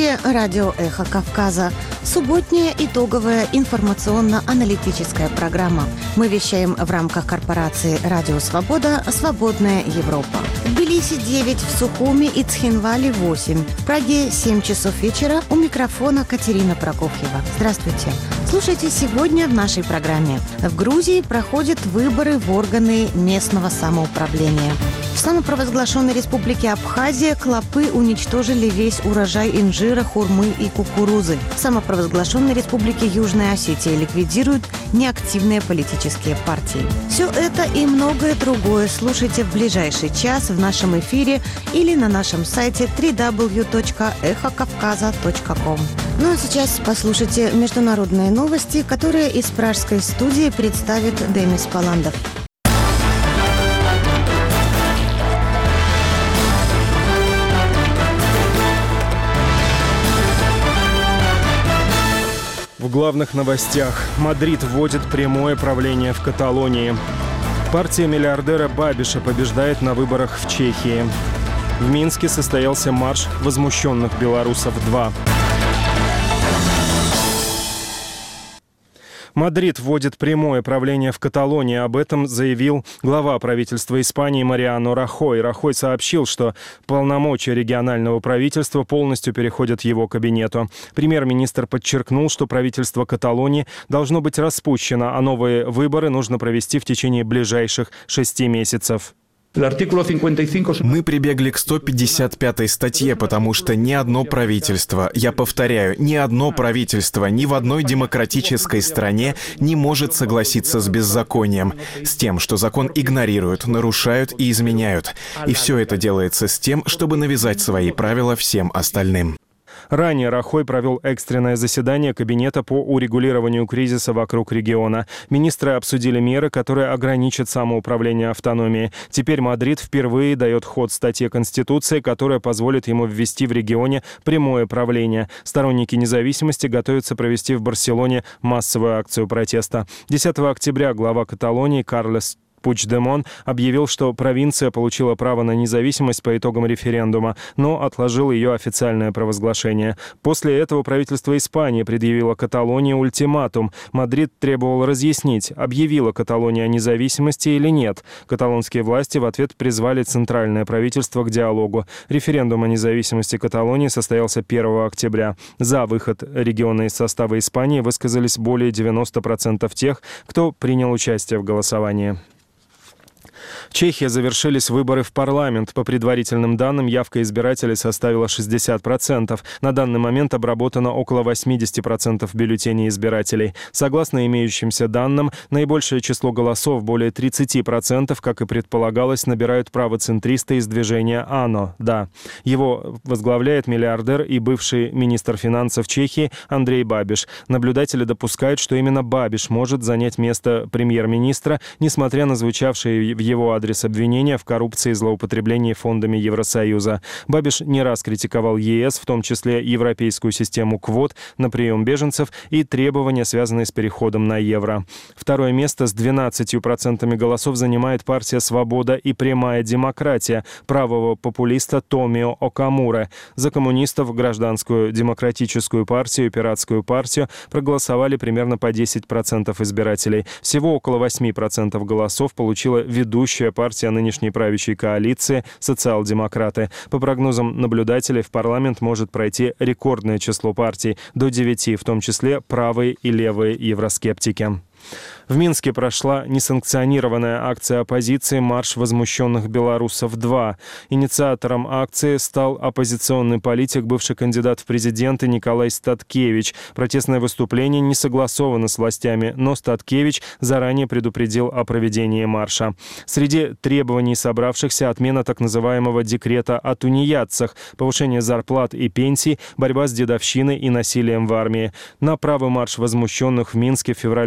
эфире радио «Эхо Кавказа». Субботняя итоговая информационно-аналитическая программа. Мы вещаем в рамках корпорации «Радио Свобода. Свободная Европа». В Тбилиси 9, в Сухуми и Цхинвале 8. В Праге 7 часов вечера. У микрофона Катерина Прокофьева. Здравствуйте. Слушайте сегодня в нашей программе. В Грузии проходят выборы в органы местного самоуправления. В самопровозглашенной республике Абхазия клопы уничтожили весь урожай инжира, хурмы и кукурузы. В самопровозглашенной республике Южная Осетия ликвидируют неактивные политические партии. Все это и многое другое слушайте в ближайший час в нашем эфире или на нашем сайте www.ekhokavkaza.com. Ну а сейчас послушайте международные новости, которые из пражской студии представит Демис Паландов. В главных новостях. Мадрид вводит прямое правление в Каталонии. Партия миллиардера Бабиша побеждает на выборах в Чехии. В Минске состоялся марш возмущенных белорусов-2. Мадрид вводит прямое правление в Каталонии. Об этом заявил глава правительства Испании Мариано Рахой. Рахой сообщил, что полномочия регионального правительства полностью переходят его кабинету. Премьер-министр подчеркнул, что правительство Каталонии должно быть распущено, а новые выборы нужно провести в течение ближайших 6 месяцев. Мы прибегли к 155-й статье, потому что ни одно правительство, я повторяю, ни одно правительство ни в одной демократической стране не может согласиться с беззаконием, с тем, что закон игнорируют, нарушают и изменяют. И все это делается с тем, чтобы навязать свои правила всем остальным. Ранее Рахой провел экстренное заседание Кабинета по урегулированию кризиса вокруг региона. Министры обсудили меры, которые ограничат самоуправление автономией. Теперь Мадрид впервые дает ход статье Конституции, которая позволит ему ввести в регионе прямое правление. Сторонники независимости готовятся провести в Барселоне массовую акцию протеста. 10 октября глава Каталонии Карлес Пучдемон объявил, что провинция получила право на независимость по итогам референдума, но отложил ее официальное провозглашение. После этого правительство Испании предъявило Каталонии ультиматум. Мадрид требовал разъяснить, объявила Каталония о независимости или нет. Каталонские власти в ответ призвали центральное правительство к диалогу. Референдум о независимости Каталонии состоялся 1 октября. За выход региона из состава Испании высказались более 90% тех, кто принял участие в голосовании. В Чехии завершились выборы в парламент. По предварительным данным, явка избирателей составила 60%. На данный момент обработано около 80% бюллетеней избирателей. Согласно имеющимся данным, наибольшее число голосов, более 30%, как и предполагалось, набирают правоцентристы из движения АНО. Да. Его возглавляет миллиардер и бывший министр финансов Чехии Андрей Бабиш. Наблюдатели допускают, что именно Бабиш может занять место премьер-министра, несмотря на звучавшие в его адрес обвинения в коррупции и злоупотреблении фондами Евросоюза. Бабиш не раз критиковал ЕС, в том числе европейскую систему квот на прием беженцев и требования, связанные с переходом на евро. Второе место с 12% голосов занимает партия «Свобода и прямая демократия» правого популиста Томио Окамуры. За коммунистов, Гражданскую демократическую партию и Пиратскую партию проголосовали примерно по 10% избирателей. Всего около 8% голосов получила ведущая партия нынешней правящей коалиции «Социал-демократы». По прогнозам наблюдателей, в парламент может пройти рекордное число партий – до 9, в том числе правые и левые евроскептики. В Минске прошла несанкционированная акция оппозиции «Марш возмущенных белорусов-2». Инициатором акции стал оппозиционный политик, бывший кандидат в президенты Николай Статкевич. Протестное выступление не согласовано с властями, но Статкевич заранее предупредил о проведении марша. Среди требований собравшихся отмена так называемого декрета о тунеядцах, повышение зарплат и пенсий, борьба с дедовщиной и насилием в армии. На правый марш возмущенных в Минске в феврале этого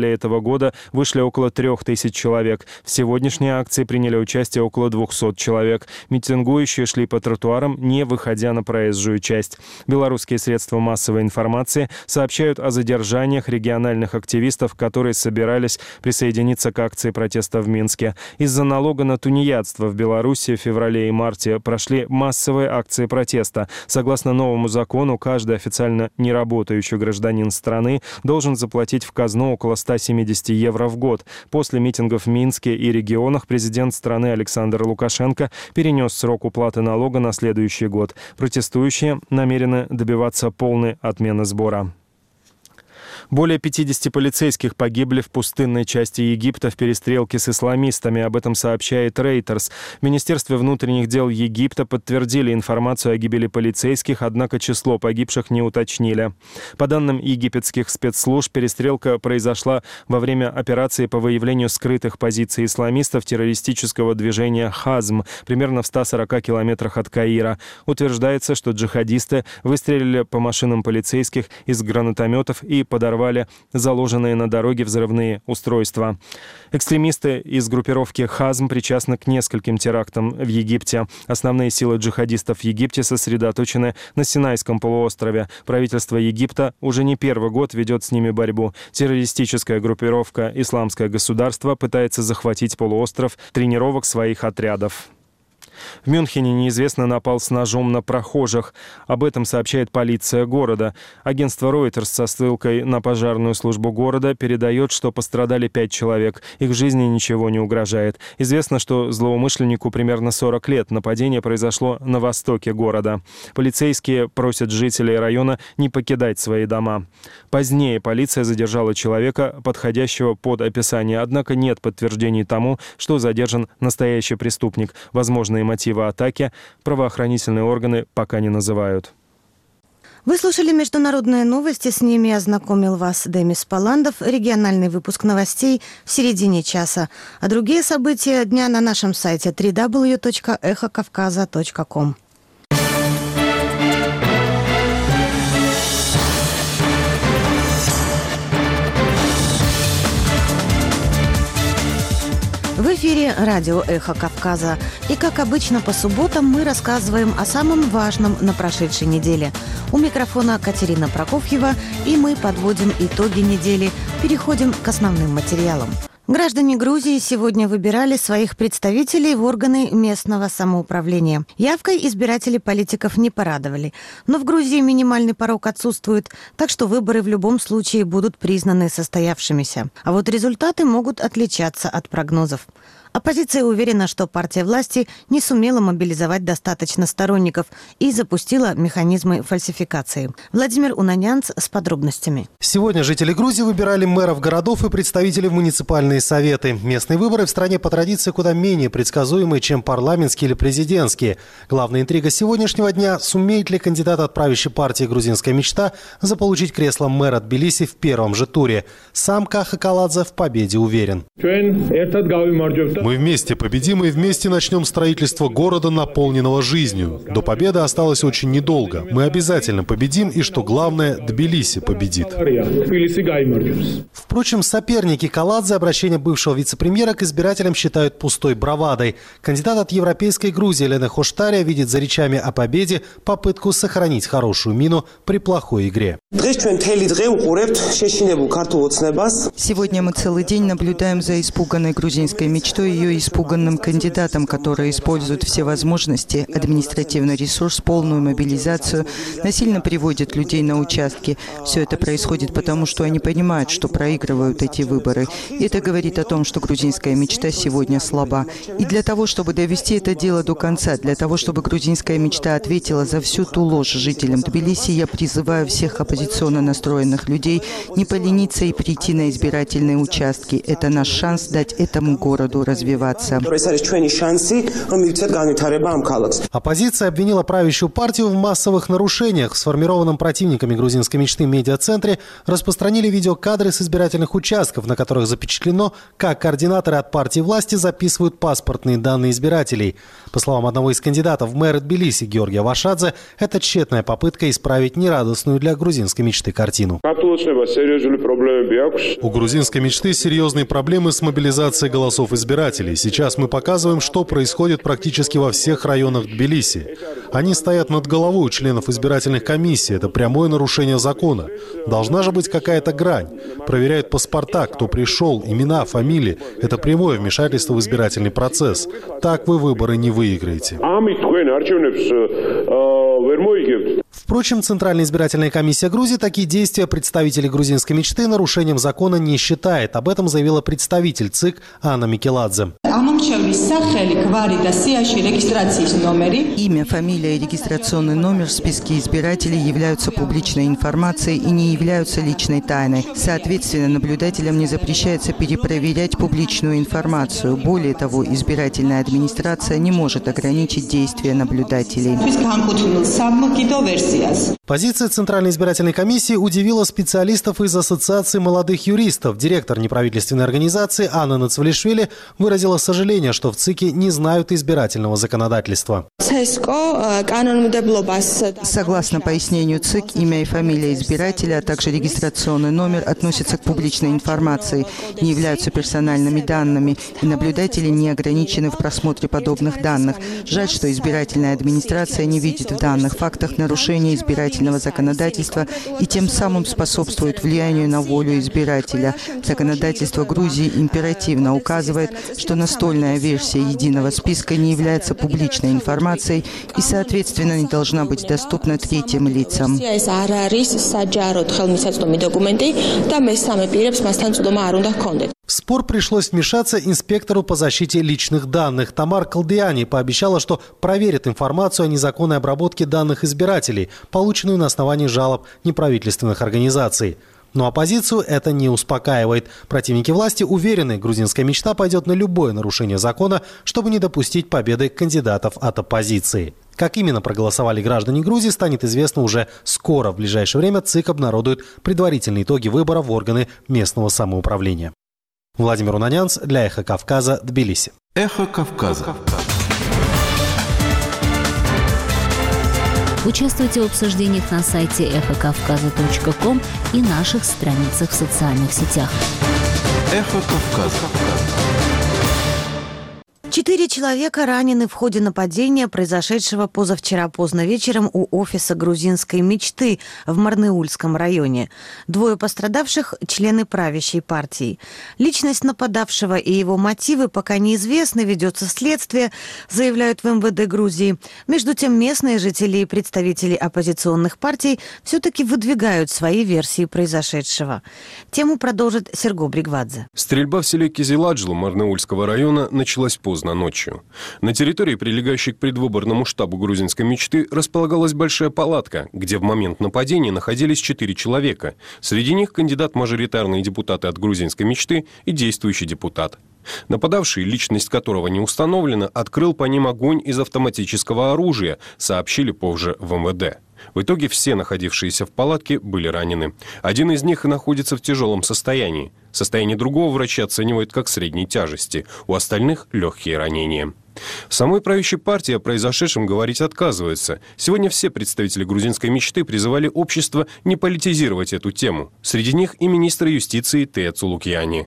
года вышли около 3000 человек. В сегодняшней акции приняли участие около 200 человек. Митингующие шли по тротуарам, не выходя на проезжую часть. Белорусские средства массовой информации сообщают о задержаниях региональных активистов, которые собирались присоединиться к акции протеста в Минске. Из-за налога на тунеядство в Беларуси в феврале и марте прошли массовые акции протеста. Согласно новому закону, каждый официально неработающий гражданин страны должен заплатить в казну около 170 евро в год. После митингов в Минске и регионах президент страны Александр Лукашенко перенес срок уплаты налога на следующий год. Протестующие намерены добиваться полной отмены сбора. Более 50 полицейских погибли в пустынной части Египта в перестрелке с исламистами. Об этом сообщает Reuters. В Министерстве внутренних дел Египта подтвердили информацию о гибели полицейских, однако число погибших не уточнили. По данным египетских спецслужб, перестрелка произошла во время операции по выявлению скрытых позиций исламистов террористического движения «Хазм» примерно в 140 километрах от Каира. Утверждается, что джихадисты выстрелили по машинам полицейских из гранатометов и подорвали заложенные на дороге взрывные устройства. Экстремисты из группировки «Хазм» причастны к нескольким терактам в Египте. Основные силы джихадистов в Египте сосредоточены на Синайском полуострове. Правительство Египта уже не первый год ведет с ними борьбу. Террористическая группировка «Исламское государство» пытается захватить полуостров тренировок своих отрядов. В Мюнхене неизвестный напал с ножом на прохожих. Об этом сообщает полиция города. Агентство Reuters со ссылкой на пожарную службу города передает, что пострадали 5 человек. Их жизни ничего не угрожает. Известно, что злоумышленнику примерно 40 лет. Нападение произошло на востоке города. Полицейские просят жителей района не покидать свои дома. Позднее полиция задержала человека, подходящего под описание. Однако нет подтверждений тому, что задержан настоящий преступник. Возможные мотивы атаки правоохранительные органы пока не называют. Вы слушали международные новости, с ними ознакомил вас Демис Паландов, региональный выпуск новостей в середине часа. А другие события дня на нашем сайте www.эхокавказа.ком. В эфире радио «Эхо Кавказа». И, как обычно, по субботам мы рассказываем о самом важном на прошедшей неделе. У микрофона Катерина Прокофьева, и мы подводим итоги недели. Переходим к основным материалам. Граждане Грузии сегодня выбирали своих представителей в органы местного самоуправления. Явкой избиратели политиков не порадовали. Но в Грузии минимальный порог отсутствует, так что выборы в любом случае будут признаны состоявшимися. А вот результаты могут отличаться от прогнозов. Оппозиция уверена, что партия власти не сумела мобилизовать достаточно сторонников и запустила механизмы фальсификации. Владимир Унанянц с подробностями. Сегодня жители Грузии выбирали мэров городов и представителей в муниципальные советы. Местные выборы в стране по традиции куда менее предсказуемые, чем парламентские или президентские. Главная интрига сегодняшнего дня – сумеет ли кандидат от правящей партии «Грузинская мечта» заполучить кресло мэра Тбилиси в первом же туре. Сам Каха Каладзе в победе уверен. Мы вместе победим и вместе начнем строительство города, наполненного жизнью. До победы осталось очень недолго. Мы обязательно победим, и, что главное, Тбилиси победит. Впрочем, соперники Каладзе обращение бывшего вице-премьера к избирателям считают пустой бравадой. Кандидат от Европейской Грузии Лена Хоштария видит за речами о победе попытку сохранить хорошую мину при плохой игре. Сегодня мы целый день наблюдаем за испуганной грузинской мечтой и ее испуганным кандидатом, которые используют все возможности, административный ресурс, полную мобилизацию, насильно приводят людей на участки. Все это происходит потому, что они понимают, что проигрывают эти выборы. И это говорит о том, что грузинская мечта сегодня слаба. И для того, чтобы довести это дело до конца, для того, чтобы грузинская мечта ответила за всю ту ложь жителям Тбилиси, я призываю всех оппозиционно настроенных людей не полениться и прийти на избирательные участки. Это наш шанс дать этому городу развитие. развиваться. Оппозиция обвинила правящую партию в массовых нарушениях. В сформированном противниками грузинской мечты медиацентре распространили видеокадры с избирательных участков, на которых запечатлено, как координаторы от партии власти записывают паспортные данные избирателей. По словам одного из кандидатов в мэры Тбилиси Георгия Вашадзе, это тщетная попытка исправить нерадостную для грузинской мечты картину. У грузинской мечты серьезные проблемы с мобилизацией голосов избирателей. Сейчас мы показываем, что происходит практически во всех районах Тбилиси. Они стоят над головой у членов избирательных комиссий. Это прямое нарушение закона. Должна же быть какая-то грань. Проверяют паспорта, кто пришел, имена, фамилии. Это прямое вмешательство в избирательный процесс. Так вы выборы не выиграете. Впрочем, Центральная избирательная комиссия Грузии такие действия представителей грузинской мечты нарушением закона не считает. Об этом заявила представитель ЦИК Анна Микеладзе. Имя, фамилия и регистрационный номер в списке избирателей являются публичной информацией и не являются личной тайной. Соответственно, наблюдателям не запрещается перепроверять публичную информацию. Более того, избирательная администрация не может ограничить действия наблюдателей. Позиция Центральной избирательной комиссии удивила специалистов из Ассоциации молодых юристов. Директор неправительственной организации Анна Нацвалишвили выразила сожаление, что в ЦИКе не знают избирательного законодательства. Согласно пояснению ЦИК, имя и фамилия избирателя, а также регистрационный номер относятся к публичной информации, не являются персональными данными, и наблюдатели не ограничены в просмотре подобных данных. Жаль, что избирательная администрация не видит в данных фактах нарушения избирательного законодательства и тем самым способствует влиянию на волю избирателя. Законодательство Грузии императивно указывает, что настольная версия единого списка не является публичной информацией и, соответственно, не должна быть доступна третьим лицам. В спор пришлось вмешаться инспектору по защите личных данных. Тамар Калдиани пообещала, что проверит информацию о незаконной обработке данных избирателей, полученную на основании жалоб неправительственных организаций. Но оппозицию это не успокаивает. Противники власти уверены, грузинская мечта пойдет на любое нарушение закона, чтобы не допустить победы кандидатов от оппозиции. Как именно проголосовали граждане Грузии, станет известно уже скоро. В ближайшее время ЦИК обнародует предварительные итоги выборов в органы местного самоуправления. Владимир Унанянц для «Эхо Кавказа», Тбилиси. «Эхо Кавказа». Участвуйте в обсуждениях на сайте эхокавказа.ком и наших страницах в социальных сетях. «Эхо Кавказа». 4 человека ранены в ходе нападения, произошедшего позавчера поздно вечером у офиса грузинской мечты в Марнеульском районе. 2 пострадавших – члены правящей партии. Личность нападавшего и его мотивы пока неизвестны, ведется следствие, заявляют в МВД Грузии. Между тем, местные жители и представители оппозиционных партий все-таки выдвигают свои версии произошедшего. Тему продолжит Серго Бригвадзе. Стрельба в селе Кизиладжлу Марнеульского района началась поздно ночью. На территории, прилегающей к предвыборному штабу грузинской мечты, располагалась большая палатка, где в момент нападения находились 4 человека. Среди них кандидат-мажоритарные депутаты от грузинской мечты и действующий депутат. Нападавший, личность которого не установлена, открыл по ним огонь из автоматического оружия, сообщили позже в МВД. В итоге все находившиеся в палатке были ранены. Один из них находится в тяжелом состоянии. Состояние другого врачи оценивают как средней тяжести. У остальных легкие ранения. В самой правящей партии о произошедшем говорить отказываются. Сегодня все представители грузинской мечты призывали общество не политизировать эту тему. Среди них и министр юстиции Тея Цулукьяни.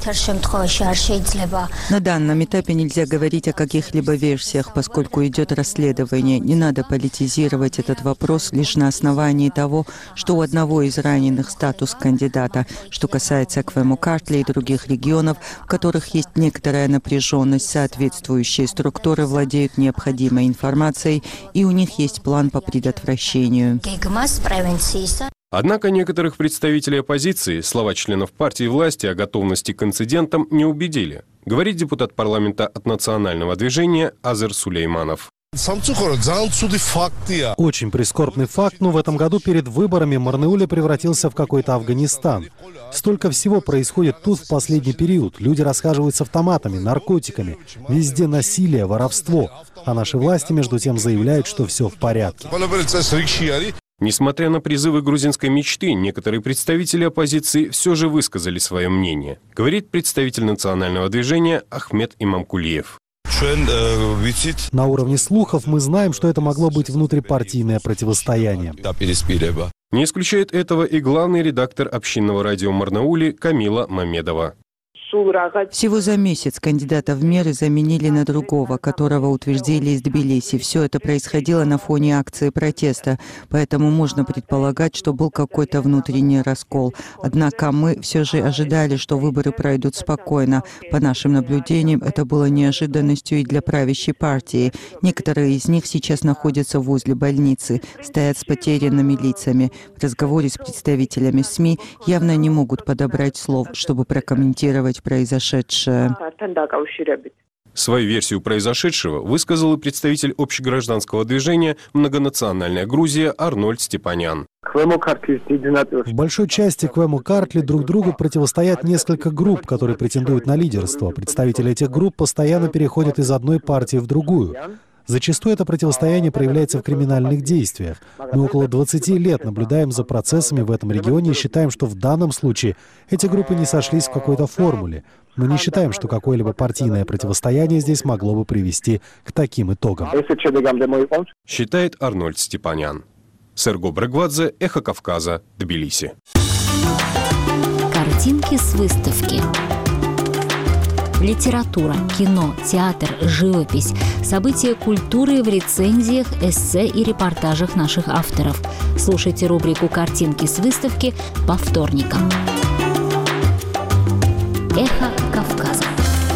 На данном этапе нельзя говорить о каких-либо версиях, поскольку идет расследование. Не надо политизировать этот вопрос лишь на основании того, что у одного из раненых статус кандидата. Что касается Квему-Картли и других регионов, в которых есть некоторая напряженность, соответствующие структуры владеют необходимой информацией, и у них есть план по предотвращению. Однако некоторых представителей оппозиции слова членов партии власти о готовности к инцидентам не убедили, говорит депутат парламента от национального движения Азер Сулейманов. Очень прискорбный факт, но в этом году перед выборами Марнеуле превратился в какой-то Афганистан. Столько всего происходит тут в последний период. Люди расхаживают с автоматами, наркотиками. Везде насилие, воровство. А наши власти, между тем, заявляют, что все в порядке. Несмотря на призывы грузинской мечты, некоторые представители оппозиции все же высказали свое мнение, говорит представитель национального движения Ахмед Имамкулиев. На уровне слухов мы знаем, что это могло быть внутрипартийное противостояние. Не исключает этого и главный редактор общинного радио Марнаули Камила Мамедова. Всего за месяц кандидата в мэры заменили на другого, которого утвердили из Тбилиси. Все это происходило на фоне акции протеста, поэтому можно предполагать, что был какой-то внутренний раскол. Однако мы все же ожидали, что выборы пройдут спокойно. По нашим наблюдениям, это было неожиданностью и для правящей партии. Некоторые из них сейчас находятся возле больницы, стоят с потерянными лицами. В разговоре с представителями СМИ явно не могут подобрать слов, чтобы прокомментировать произошедшее. Свою версию произошедшего высказал и представитель общегражданского движения «Многонациональная Грузия» Арнольд Степанян. В большой части Квему Картли друг другу противостоят несколько групп, которые претендуют на лидерство. Представители этих групп постоянно переходят из одной партии в другую. Зачастую это противостояние проявляется в криминальных действиях. Мы около 20 лет наблюдаем за процессами в этом регионе и считаем, что в данном случае эти группы не сошлись в какой-то формуле. Мы не считаем, что какое-либо партийное противостояние здесь могло бы привести к таким итогам. Считает Арнольд Степанян. Серго Брагвадзе, Эхо Кавказа, Тбилиси. Картинки с выставки. Литература, кино, театр, живопись, события культуры в рецензиях, эссе и репортажах наших авторов. Слушайте рубрику «Картинки с выставки» по вторникам. Эхо Кавказа.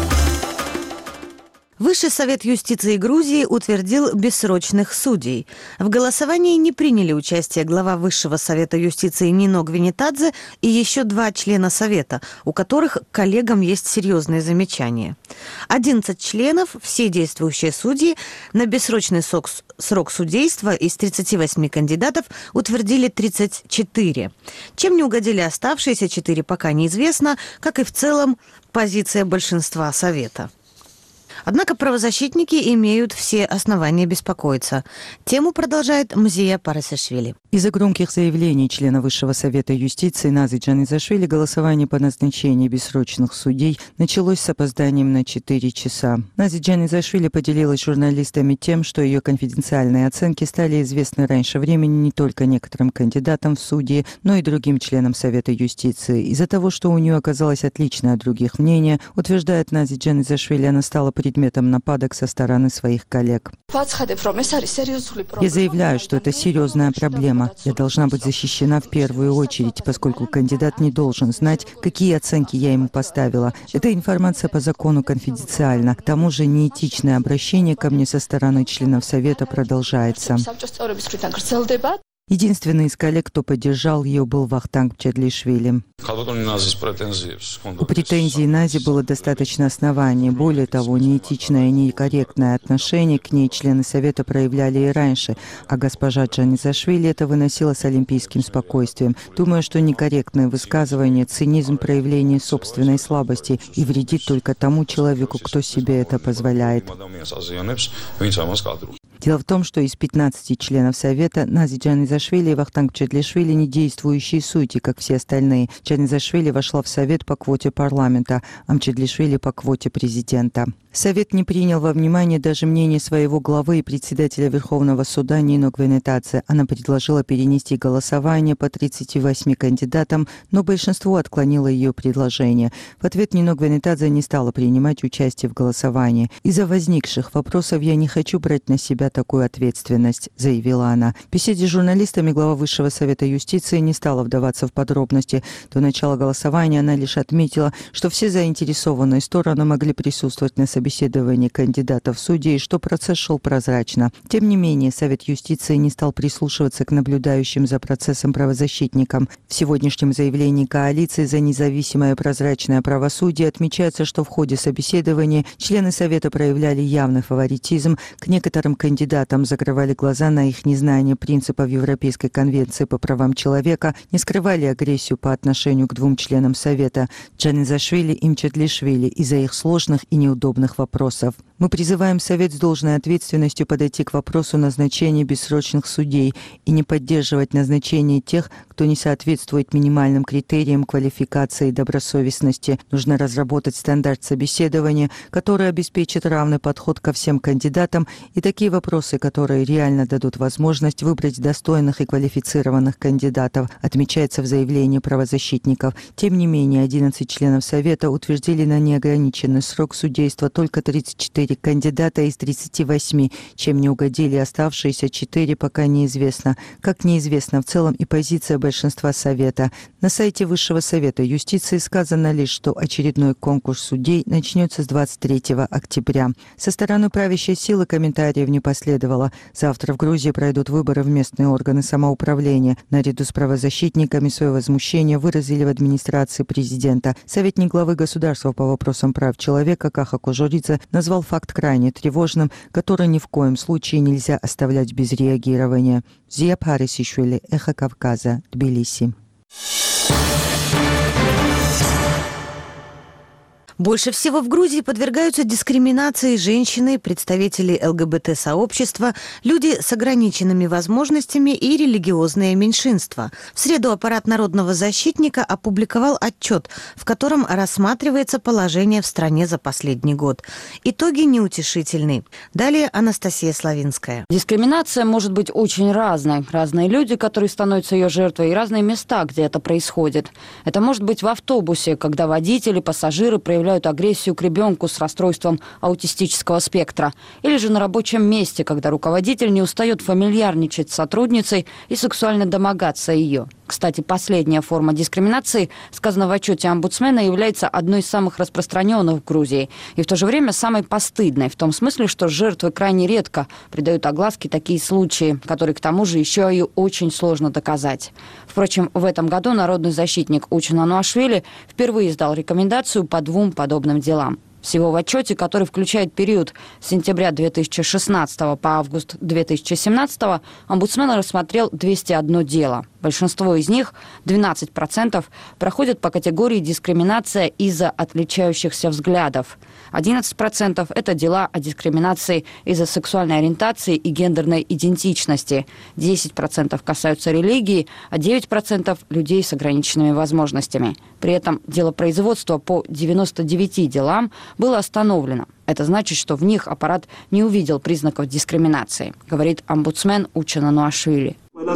Высший совет юстиции Грузии утвердил бессрочных судей. В голосовании не приняли участие глава Высшего совета юстиции Нино Гвинетадзе и еще 2 члена совета, у которых к коллегам есть серьезные замечания. 11 членов, все действующие судьи, на бессрочный срок судейства из 38 кандидатов утвердили 34. Чем не угодили оставшиеся 4, пока неизвестно, как и в целом позиция большинства совета. Однако правозащитники имеют все основания беспокоиться. Тему продолжает Мзия Парасишвили. Из-за громких заявлений члена Высшего совета юстиции Назы Джанизашвили голосование по назначению бессрочных судей началось с опозданием на 4 часа. Наза Джанизашвили поделилась с журналистами тем, что ее конфиденциальные оценки стали известны раньше времени не только некоторым кандидатам в судьи, но и другим членам Совета юстиции. Из-за того, что у нее оказалось отличное от других мнение, утверждает Наза Джанизашвили, она стала предметом нападок со стороны своих коллег. Я заявляю, что это серьезная проблема. Я должна быть защищена в первую очередь, поскольку кандидат не должен знать, какие оценки я ему поставила. Эта информация по закону конфиденциальна. К тому же неэтичное обращение ко мне со стороны членов Совета продолжается. Единственный из коллег, кто поддержал ее, был Вахтанг Чадлишвили. У претензий Нази было достаточно оснований. Более того, неэтичное и некорректное отношение к ней члены Совета проявляли и раньше, а госпожа Джанизашвили это выносила с олимпийским спокойствием. Думаю, что некорректное высказывание, цинизм проявления собственной слабости и вредит только тому человеку, кто себе это позволяет. Дело в том, что из 15 членов Совета Нази Джанизашвили и Вахтанг Чадлишвили не действующие судьи, как все остальные. Джанизашвили вошла в Совет по квоте парламента, а Чадлишвили по квоте президента. Совет не принял во внимание даже мнение своего главы и председателя Верховного суда Нино Гвинетадзе. Она предложила перенести голосование по 38 кандидатам, но большинство отклонило ее предложение. В ответ Нино Гвинетадзе не стала принимать участие в голосовании. «Из-за возникших вопросов я не хочу брать на себя такую ответственность», заявила она. В беседе с журналистами глава Высшего совета юстиции не стала вдаваться в подробности. До начала голосования она лишь отметила, что все заинтересованные стороны могли присутствовать на собеседовании кандидатов в судьи и что процесс шел прозрачно. Тем не менее, Совет юстиции не стал прислушиваться к наблюдающим за процессом правозащитникам. В сегодняшнем заявлении коалиции за независимое прозрачное правосудие отмечается, что в ходе собеседования члены Совета проявляли явный фаворитизм к некоторым кандидатам кандидатам, закрывали глаза на их незнание принципов Европейской конвенции по правам человека, не скрывали агрессию по отношению к двум членам Совета – Джанизашвили и Мчатлишвили – из-за их сложных и неудобных вопросов. Мы призываем Совет с должной ответственностью подойти к вопросу назначения бессрочных судей и не поддерживать назначение тех, кто не соответствует минимальным критериям квалификации и добросовестности. Нужно разработать стандарт собеседования, который обеспечит равный подход ко всем кандидатам и такие вопросы, которые реально дадут возможность выбрать достойных и квалифицированных кандидатов, отмечается в заявлении правозащитников. Тем не менее, 11 членов Совета утвердили на неограниченный срок судейства только 34 кандидата из 38, чем не угодили оставшиеся 4, пока неизвестно. Как неизвестно в целом и позиция большинства Совета. На сайте Высшего Совета юстиции сказано лишь, что очередной конкурс судей начнется с 23 октября. Со стороны правящей силы комментариев не последовало. Завтра в Грузии пройдут выборы в местные органы самоуправления. Наряду с правозащитниками свое возмущение выразили в администрации президента. Советник главы государства по вопросам прав человека Каха Кожуридзе назвал факт крайне тревожным, который ни в коем случае нельзя оставлять без реагирования. Зия Парисишвили, Эхо Кавказа, Тбилиси. Больше всего в Грузии подвергаются дискриминации женщины, представители ЛГБТ-сообщества, люди с ограниченными возможностями и религиозные меньшинства. В среду аппарат Народного защитника опубликовал отчет, в котором рассматривается положение в стране за последний год. Итоги неутешительны. Далее Анастасия Славинская. Дискриминация может быть очень разной. Разные люди, которые становятся ее жертвой, и разные места, где это происходит. Это может быть в автобусе, когда водители, пассажиры проявляют агрессию к ребенку с расстройством аутистического спектра. Или же на рабочем месте, когда руководитель не устает фамильярничать с сотрудницей и сексуально домогаться ее. Кстати, последняя форма дискриминации, сказано в отчете омбудсмена, является одной из самых распространенных в Грузии. И в то же время самой постыдной, в том смысле, что жертвы крайне редко придают огласке такие случаи, которые к тому же еще и очень сложно доказать. Впрочем, в этом году народный защитник Учен Ануашвили впервые издал рекомендацию по 2 подобным делам. Всего в отчете, который включает период с сентября 2016 по август 2017, омбудсмен рассмотрел 201 дело. Большинство из них, 12%, проходят по категории дискриминация из-за отличающихся взглядов. 11% – это дела о дискриминации из-за сексуальной ориентации и гендерной идентичности. 10% касаются религии, а 9% – людей с ограниченными возможностями. При этом делопроизводство по 99 делам было остановлено. Это значит, что в них аппарат не увидел признаков дискриминации, говорит омбудсмен Учен Ануашвили.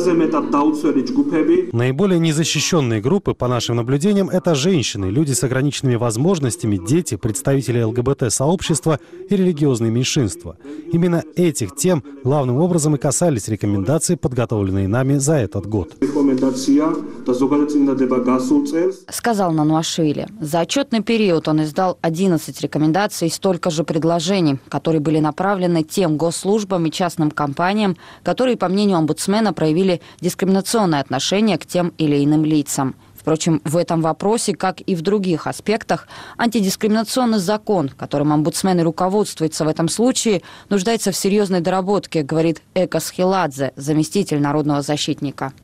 Наиболее незащищенные группы, по нашим наблюдениям, это женщины, люди с ограниченными возможностями, дети, представители ЛГБТ-сообщества и религиозные меньшинства. Именно этих тем главным образом и касались рекомендации, подготовленные нами за этот год. Сказал Нануашвили. За отчетный период он издал 11 рекомендаций и столько же предложений, которые были направлены тем госслужбам и частным компаниям, которые, по мнению омбудсмена, проявили дискриминационное отношение к тем или иным лицам. Впрочем, в этом вопросе, как и в других аспектах, антидискриминационный закон, которым омбудсмен и руководствуется в этом случае, нуждается в серьезной доработке, говорит Эка Схиладзе, заместитель народного защитника.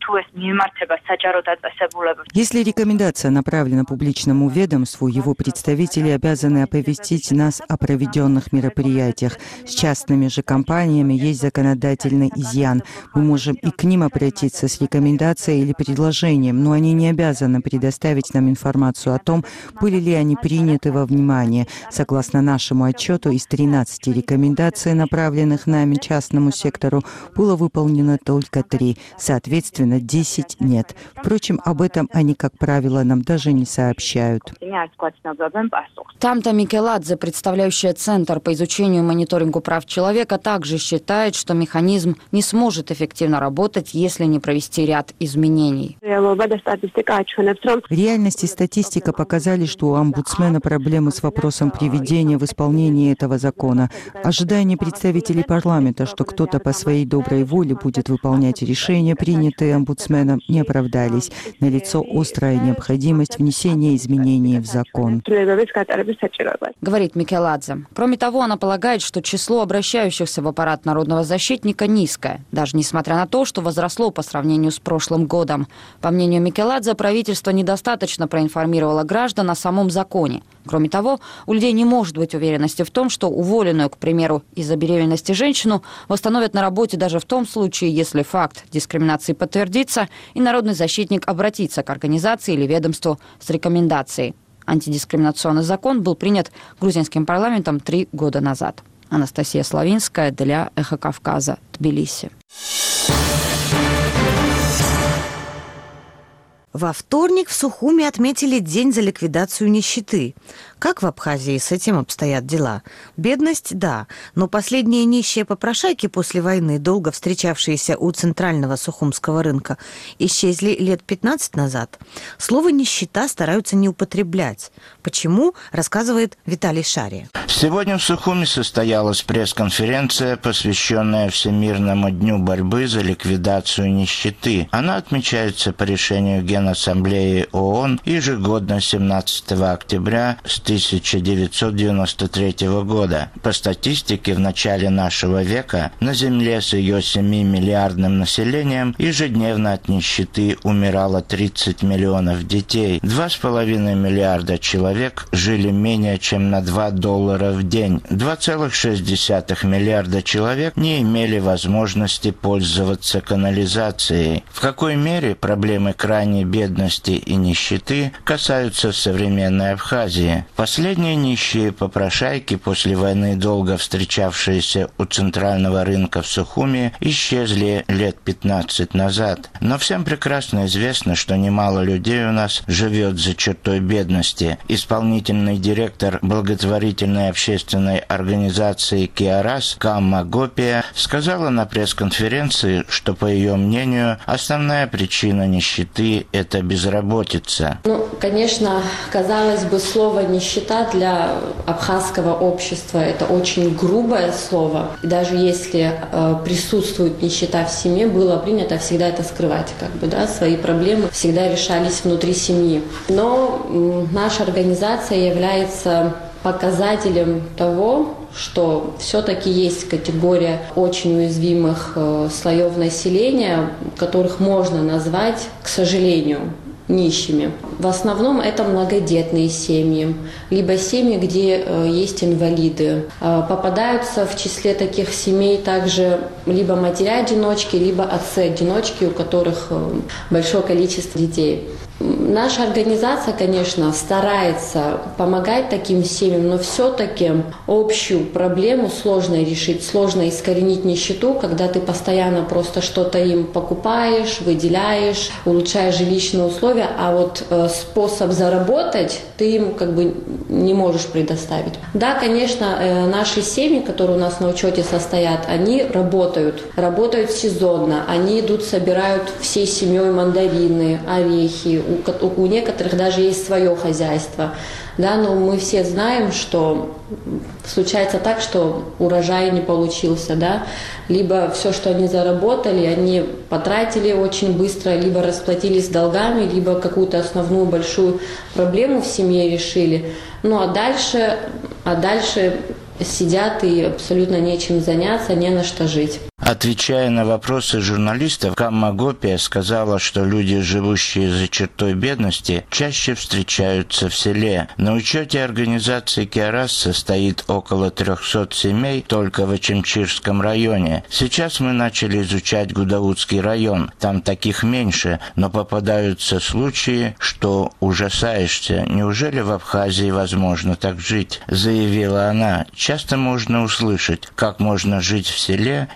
Если рекомендация направлена публичному ведомству, его представители обязаны оповестить нас о проведенных мероприятиях. С частными же компаниями есть законодательный изъян. Мы можем и к ним обратиться с рекомендацией или предложением, но они не обязаны предоставить нам информацию о том, были ли они приняты во внимание. Согласно нашему отчету, из 13 рекомендаций, направленных нами частному сектору, было выполнено только 3. Соответственно, 10 нет. Впрочем, об этом они, как правило, нам даже не сообщают. Тамта Микеладзе, представляющая Центр по изучению и мониторингу прав человека, также считает, что механизм не сможет эффективно работать, если не провести ряд изменений. Реальность и статистика показали, что у омбудсмена проблемы с вопросом приведения в исполнение этого закона. Ожидания представителей парламента, что кто-то по своей доброй воле будет выполнять решения, принятые омбудсменом, не оправдались. Налицо острая необходимость внесения изменений в закон. Говорит Микеладзе. Кроме того, она полагает, что число обращающихся в аппарат народного защитника низкое, даже несмотря на то, что возросло по сравнению с прошлым годом. По мнению Микеладзе, правительство недостаточно проинформировало граждан о самом законе. Кроме того, у людей не может быть уверенности в том, что уволенную, к примеру, из-за беременности женщину восстановят на работе даже в том случае, если факт дискриминации подтвердится, и народный защитник обратится к организации или ведомству с рекомендацией. Антидискриминационный закон был принят грузинским парламентом 3 года назад. Анастасия Славинская для «Эхо Кавказа», Тбилиси. Во вторник в Сухуми отметили День за ликвидацию нищеты. Как в Абхазии с этим обстоят дела? Бедность – да, но последние нищие попрошайки после войны, долго встречавшиеся у центрального сухумского рынка, исчезли лет 15 назад. Слово «нищета» стараются не употреблять. Почему, рассказывает Виталий Шария. Сегодня в Сухуми состоялась пресс-конференция, посвященная Всемирному дню борьбы за ликвидацию нищеты. Она отмечается по решению Генассамблеи ООН ежегодно 17 октября с 1993 года. По статистике, в начале нашего века на Земле с ее 7-миллиардным населением ежедневно от нищеты умирало 30 миллионов детей. 2,5 миллиарда человек жили менее чем на $2 в день. 2,6 миллиарда человек не имели возможности пользоваться канализацией. В какой мере проблемы крайней бедности и нищеты касаются современной Абхазии? Последние нищие попрошайки, после войны долго встречавшиеся у центрального рынка в Сухуми, исчезли лет 15 назад. Но всем прекрасно известно, что немало людей у нас живет за чертой бедности. Исполнительный директор благотворительной общественной организации «Киарас» Камма Гопия сказала на пресс-конференции, что, по ее мнению, основная причина нищеты – это безработица. Конечно, казалось бы, слово «нищета» для абхазского общества – это очень грубое слово. И даже если присутствует нищета в семье, было принято всегда это скрывать. Свои проблемы всегда решались внутри семьи. Но наша организация является показателем того, что все-таки есть категория очень уязвимых слоев населения, которых можно назвать, к сожалению, нищими. В основном это многодетные семьи, либо семьи, где есть инвалиды. Попадаются в числе таких семей также либо матеря-одиночки, либо отцы-одиночки, у которых большое количество детей. Наша организация, конечно, старается помогать таким семьям, но все-таки общую проблему сложно решить, сложно искоренить нищету, когда ты постоянно просто что-то им покупаешь, выделяешь, улучшаешь жилищные условия, а вот способ заработать ты им не можешь предоставить. Да, конечно, наши семьи, которые у нас на учете состоят, они работают сезонно, они идут, собирают всей семьей мандарины, орехи, у некоторых даже есть свое хозяйство. Да, но мы все знаем, что случается так, что урожай не получился, да, либо все, что они заработали, они потратили очень быстро, либо расплатились долгами, либо какую-то основную большую проблему в семье решили. А дальше сидят и абсолютно нечем заняться, не на что жить. Отвечая на вопросы журналистов, Камма Гопия сказала, что люди, живущие за чертой бедности, чаще встречаются в селе. На учете организации «Киарас» состоит около 300 семей только в Очимчирском районе. Сейчас мы начали изучать Гудаутский район. Там таких меньше, но попадаются случаи, что ужасаешься. Неужели в Абхазии возможно так жить? Заявила она. Часто можно услышать, как можно жить в селе и не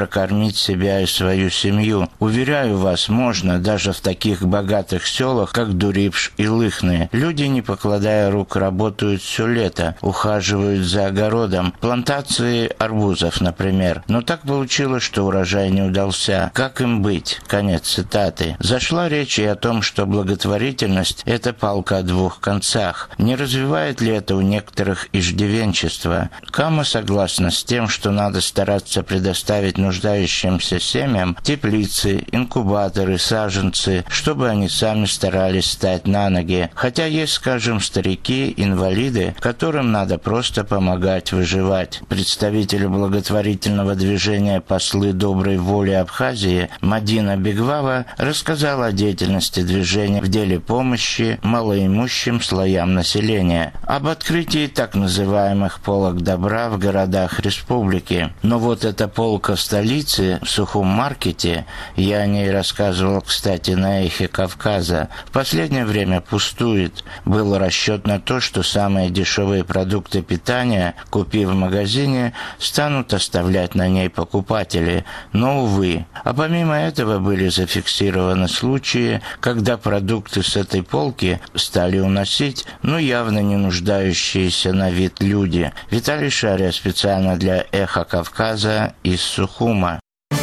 прокормить себя и свою семью. Уверяю вас, можно даже в таких богатых селах, как Дурипш и Лыхны. Люди, не покладая рук, работают все лето, ухаживают за огородом, плантации арбузов, например. Но так получилось, что урожай не удался. Как им быть? Конец цитаты. Зашла речь и о том, что благотворительность – это палка о двух концах. Не развивает ли это у некоторых иждивенчество? Кама согласна с тем, что надо стараться предоставить нуждающимся семьям теплицы, инкубаторы, саженцы, чтобы они сами старались стать на ноги. Хотя есть, скажем, старики, инвалиды, которым надо просто помогать выживать. Представитель благотворительного движения «Послы доброй воли Абхазии» Мадина Бегвава рассказала о деятельности движения в деле помощи малоимущим слоям населения, об открытии так называемых полок добра в городах республики. Но вот эта полка в столице, в Сухом маркете, я о ней рассказывал, кстати, на Эхе Кавказа, в последнее время пустует. Был расчет на то, что самые дешевые продукты питания, купив в магазине, станут оставлять на ней покупатели. Но, увы. А помимо этого были зафиксированы случаи, когда продукты с этой полки стали уносить, но явно не нуждающиеся на вид люди. Виталий Шария специально для Эха Кавказа из Сухума.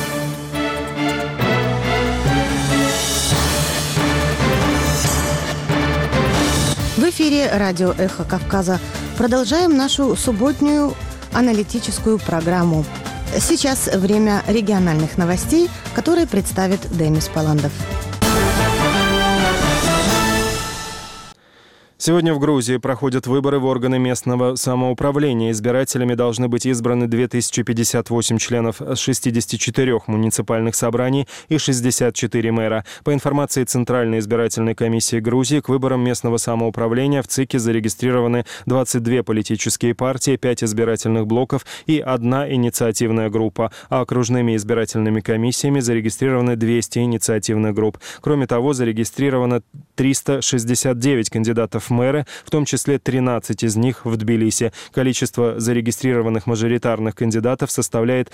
В эфире радио «Эхо Кавказа». Продолжаем нашу субботнюю аналитическую программу. Сейчас время региональных новостей, которые представит Демис Паландов. Сегодня в Грузии проходят выборы в органы местного самоуправления. Избирателями должны быть избраны 2058 членов 64 муниципальных собраний и 64 мэра. По информации Центральной избирательной комиссии Грузии, к выборам местного самоуправления в ЦИКе зарегистрированы 22 политические партии, 5 избирательных блоков и 1 инициативная группа, а окружными избирательными комиссиями зарегистрированы 200 инициативных групп. Кроме того, зарегистрировано 369 кандидатов в мэры, в том числе 13 из них в Тбилиси. Количество зарегистрированных мажоритарных кандидатов составляет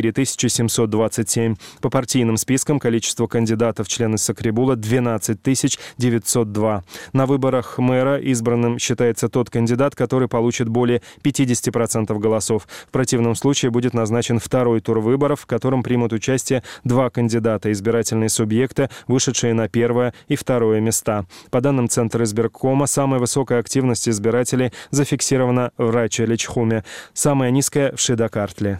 4727. По партийным спискам количество кандидатов в члены Сакрибула 12 902. На выборах мэра избранным считается тот кандидат, который получит более 50% голосов. В противном случае будет назначен второй тур выборов, в котором примут участие 2 кандидата, избирательные субъекты, вышедшие на первое и второе места. По данным Центра избиркома, самая высокая активность избирателей зафиксирована в Рача-Личхуме, самая низкая в Шидакартле.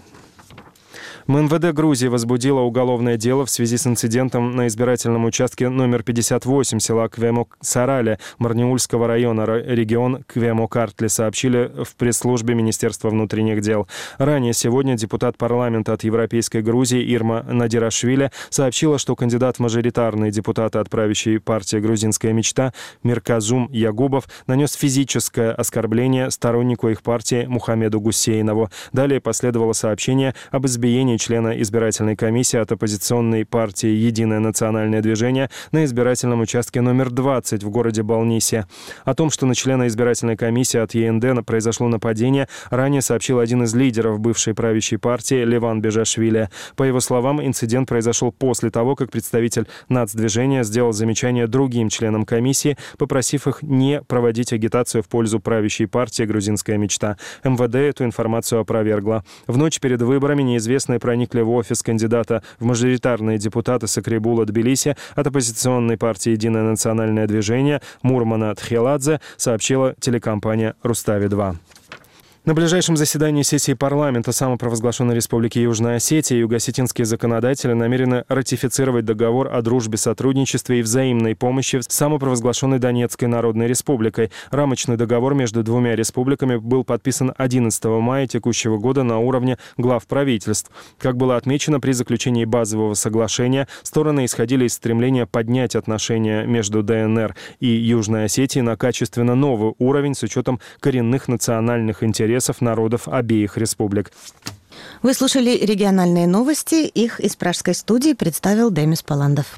МНВД Грузии возбудило уголовное дело в связи с инцидентом на избирательном участке номер 58 села Квемо-Сарале Марниульского района, регион Квемо-Картли, сообщили в пресс-службе Министерства внутренних дел. Ранее сегодня депутат парламента от Европейской Грузии Ирма Надирашвили сообщила, что кандидат в мажоритарные депутаты от правящей партии «Грузинская мечта» Мирказум Ягубов нанес физическое оскорбление стороннику их партии Мухаммеду Гусейнову. Далее последовало сообщение об избиении члена избирательной комиссии от оппозиционной партии «Единое национальное движение» на избирательном участке номер 20 в городе Балнисе. О том, что на члена избирательной комиссии от ЕНД произошло нападение, ранее сообщил один из лидеров бывшей правящей партии Леван Бежашвили. По его словам, инцидент произошел после того, как представитель нацдвижения сделал замечание другим членам комиссии, попросив их не проводить агитацию в пользу правящей партии «Грузинская мечта». МВД эту информацию опровергло. В ночь перед выборами неизвестные проникли в офис кандидата в мажоритарные депутаты Сакрибула Тбилиси от оппозиционной партии «Единое национальное движение» Мурмана Тхеладзе, сообщила телекомпания «Рустави-2». На ближайшем заседании сессии парламента самопровозглашенной Республики Южная Осетия юго-осетинские законодатели намерены ратифицировать договор о дружбе, сотрудничестве и взаимной помощи с самопровозглашенной Донецкой Народной Республикой. Рамочный договор между двумя республиками был подписан 11 мая текущего года на уровне глав правительств. Как было отмечено, при заключении базового соглашения стороны исходили из стремления поднять отношения между ДНР и Южной Осетией на качественно новый уровень с учетом коренных национальных интересов народов обеих республик. Вы слушали региональные новости. Их из пражской студии представил Демис Паландов.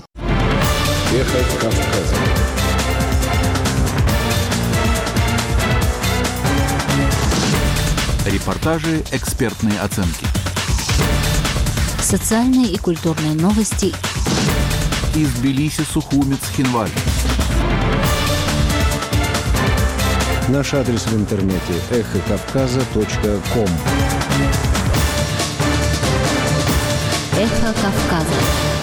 Эхо Кавказа. Репортажи, экспертные оценки. Социальные и культурные новости. Из Тбилиси, Сухумец, Хинваль. Наш адрес в интернете эхокавказа.ком. Эхо Кавказа.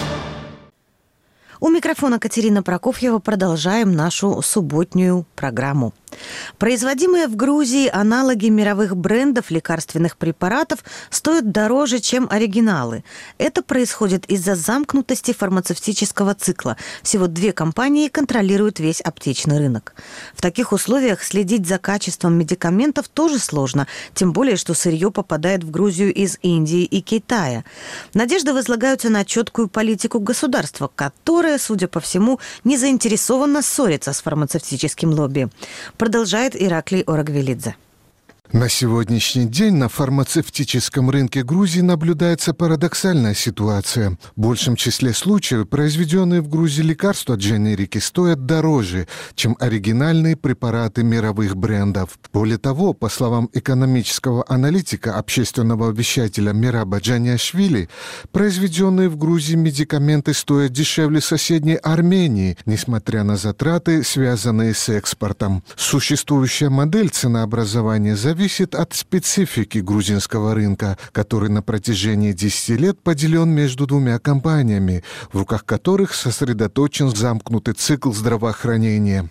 У микрофона Катерина Прокофьева. Продолжаем нашу субботнюю программу. Производимые в Грузии аналоги мировых брендов лекарственных препаратов стоят дороже, чем оригиналы. Это происходит из-за замкнутости фармацевтического цикла. Всего 2 компании контролируют весь аптечный рынок. В таких условиях следить за качеством медикаментов тоже сложно, тем более, что сырье попадает в Грузию из Индии и Китая. Надежды возлагаются на четкую политику государства, которое, судя по всему, не заинтересовано ссориться с фармацевтическим лобби. Продолжает Ираклий Орагвелидзе. На сегодняшний день на фармацевтическом рынке Грузии наблюдается парадоксальная ситуация. В большем числе случаев произведенные в Грузии лекарства-дженерики стоят дороже, чем оригинальные препараты мировых брендов. Более того, по словам экономического аналитика общественного вещателя Мераба Джаниашвили, произведенные в Грузии медикаменты стоят дешевле соседней Армении, несмотря на затраты, связанные с экспортом. Существующая модель ценообразования зависит от специфики грузинского рынка, который на протяжении 10 лет поделен между 2 компаниями, в руках которых сосредоточен замкнутый цикл здравоохранения.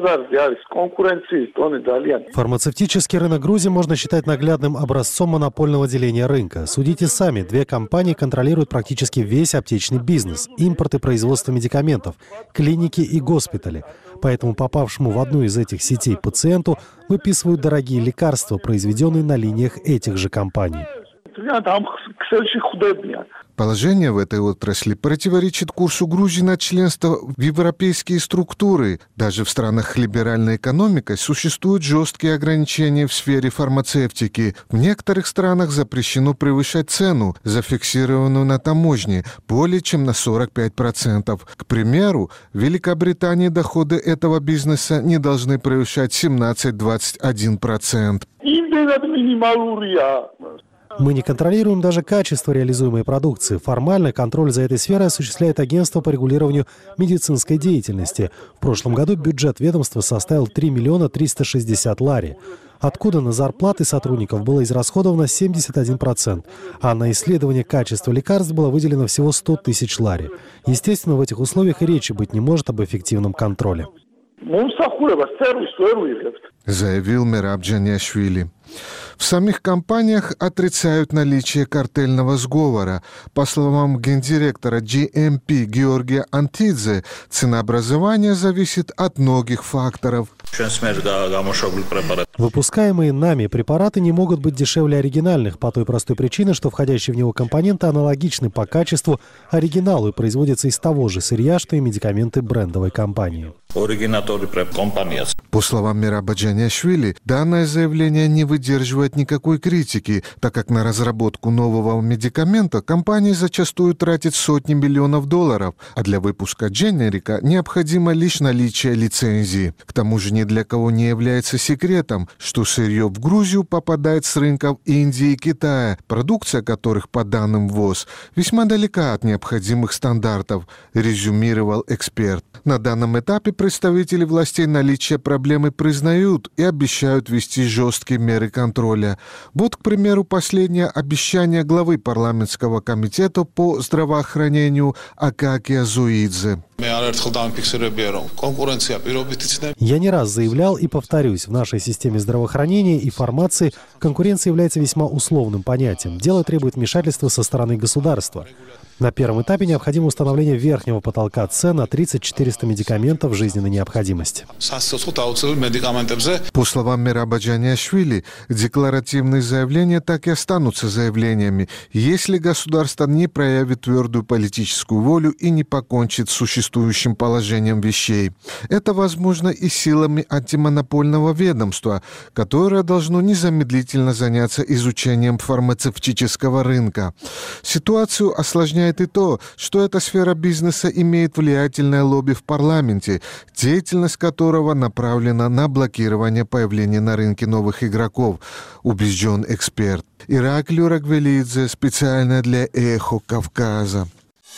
Фармацевтический рынок Грузии можно считать наглядным образцом монопольного деления рынка. Судите сами, 2 компании контролируют практически весь аптечный бизнес, импорт и производство медикаментов, клиники и госпитали. Поэтому попавшему в одну из этих сетей пациенту выписывают дорогие лекарства, произведенные на линиях этих же компаний. Положение в этой отрасли противоречит курсу Грузии на членство в европейские структуры. Даже в странах с либеральной экономикой существуют жесткие ограничения в сфере фармацевтики. В некоторых странах запрещено превышать цену, зафиксированную на таможне, более чем на 45%. К примеру, в Великобритании доходы этого бизнеса не должны превышать 17-21%. Мы не контролируем даже качество реализуемой продукции. Формально контроль за этой сферой осуществляет Агентство по регулированию медицинской деятельности. В прошлом году бюджет ведомства составил 3 миллиона 360 лари, откуда на зарплаты сотрудников было израсходовано 71%, а на исследование качества лекарств было выделено всего 100 тысяч лари. Естественно, в этих условиях и речи быть не может об эффективном контроле. Заявил Мераб Джаниашвили. В самих компаниях отрицают наличие картельного сговора. По словам гендиректора GMP Георгия Антидзе, ценообразование зависит от многих факторов. Выпускаемые нами препараты не могут быть дешевле оригинальных по той простой причине, что входящие в него компоненты аналогичны по качеству оригиналу и производятся из того же сырья, что и медикаменты брендовой компании. По словам Мераба Джаниашвили, данное заявление не выдерживает никакой критики, так как на разработку нового медикамента компания зачастую тратит сотни миллионов долларов, а для выпуска дженерика необходимо лишь наличие лицензии. К тому же ни для кого не является секретом, что сырье в Грузию попадает с рынков Индии и Китая, продукция которых, по данным ВОЗ, весьма далека от необходимых стандартов, резюмировал эксперт. На данном этапе представители властей наличие проблемы признают и обещают ввести жесткие меры контроля. Вот, к примеру, последнее обещание главы парламентского комитета по здравоохранению Акакия Зуидзе. Я не раз заявлял и повторюсь, в нашей системе здравоохранения и фармации конкуренция является весьма условным понятием. Дело требует вмешательства со стороны государства. На первом этапе необходимо установление верхнего потолка цен на 30-400 медикаментов жизненной необходимости. По словам Мераба Джаниашвили, декларативные заявления так и останутся заявлениями, если государство не проявит твердую политическую волю и не покончит с существующим положением вещей. Это возможно и силами антимонопольного ведомства, которое должно незамедлительно заняться изучением фармацевтического рынка. Ситуацию осложняет и то, что эта сфера бизнеса имеет влиятельное лобби в парламенте, деятельность которого направлена на блокирование появления на рынке новых игроков, убежден эксперт. Ираклий Рагвелидзе, специально для «Эхо Кавказа».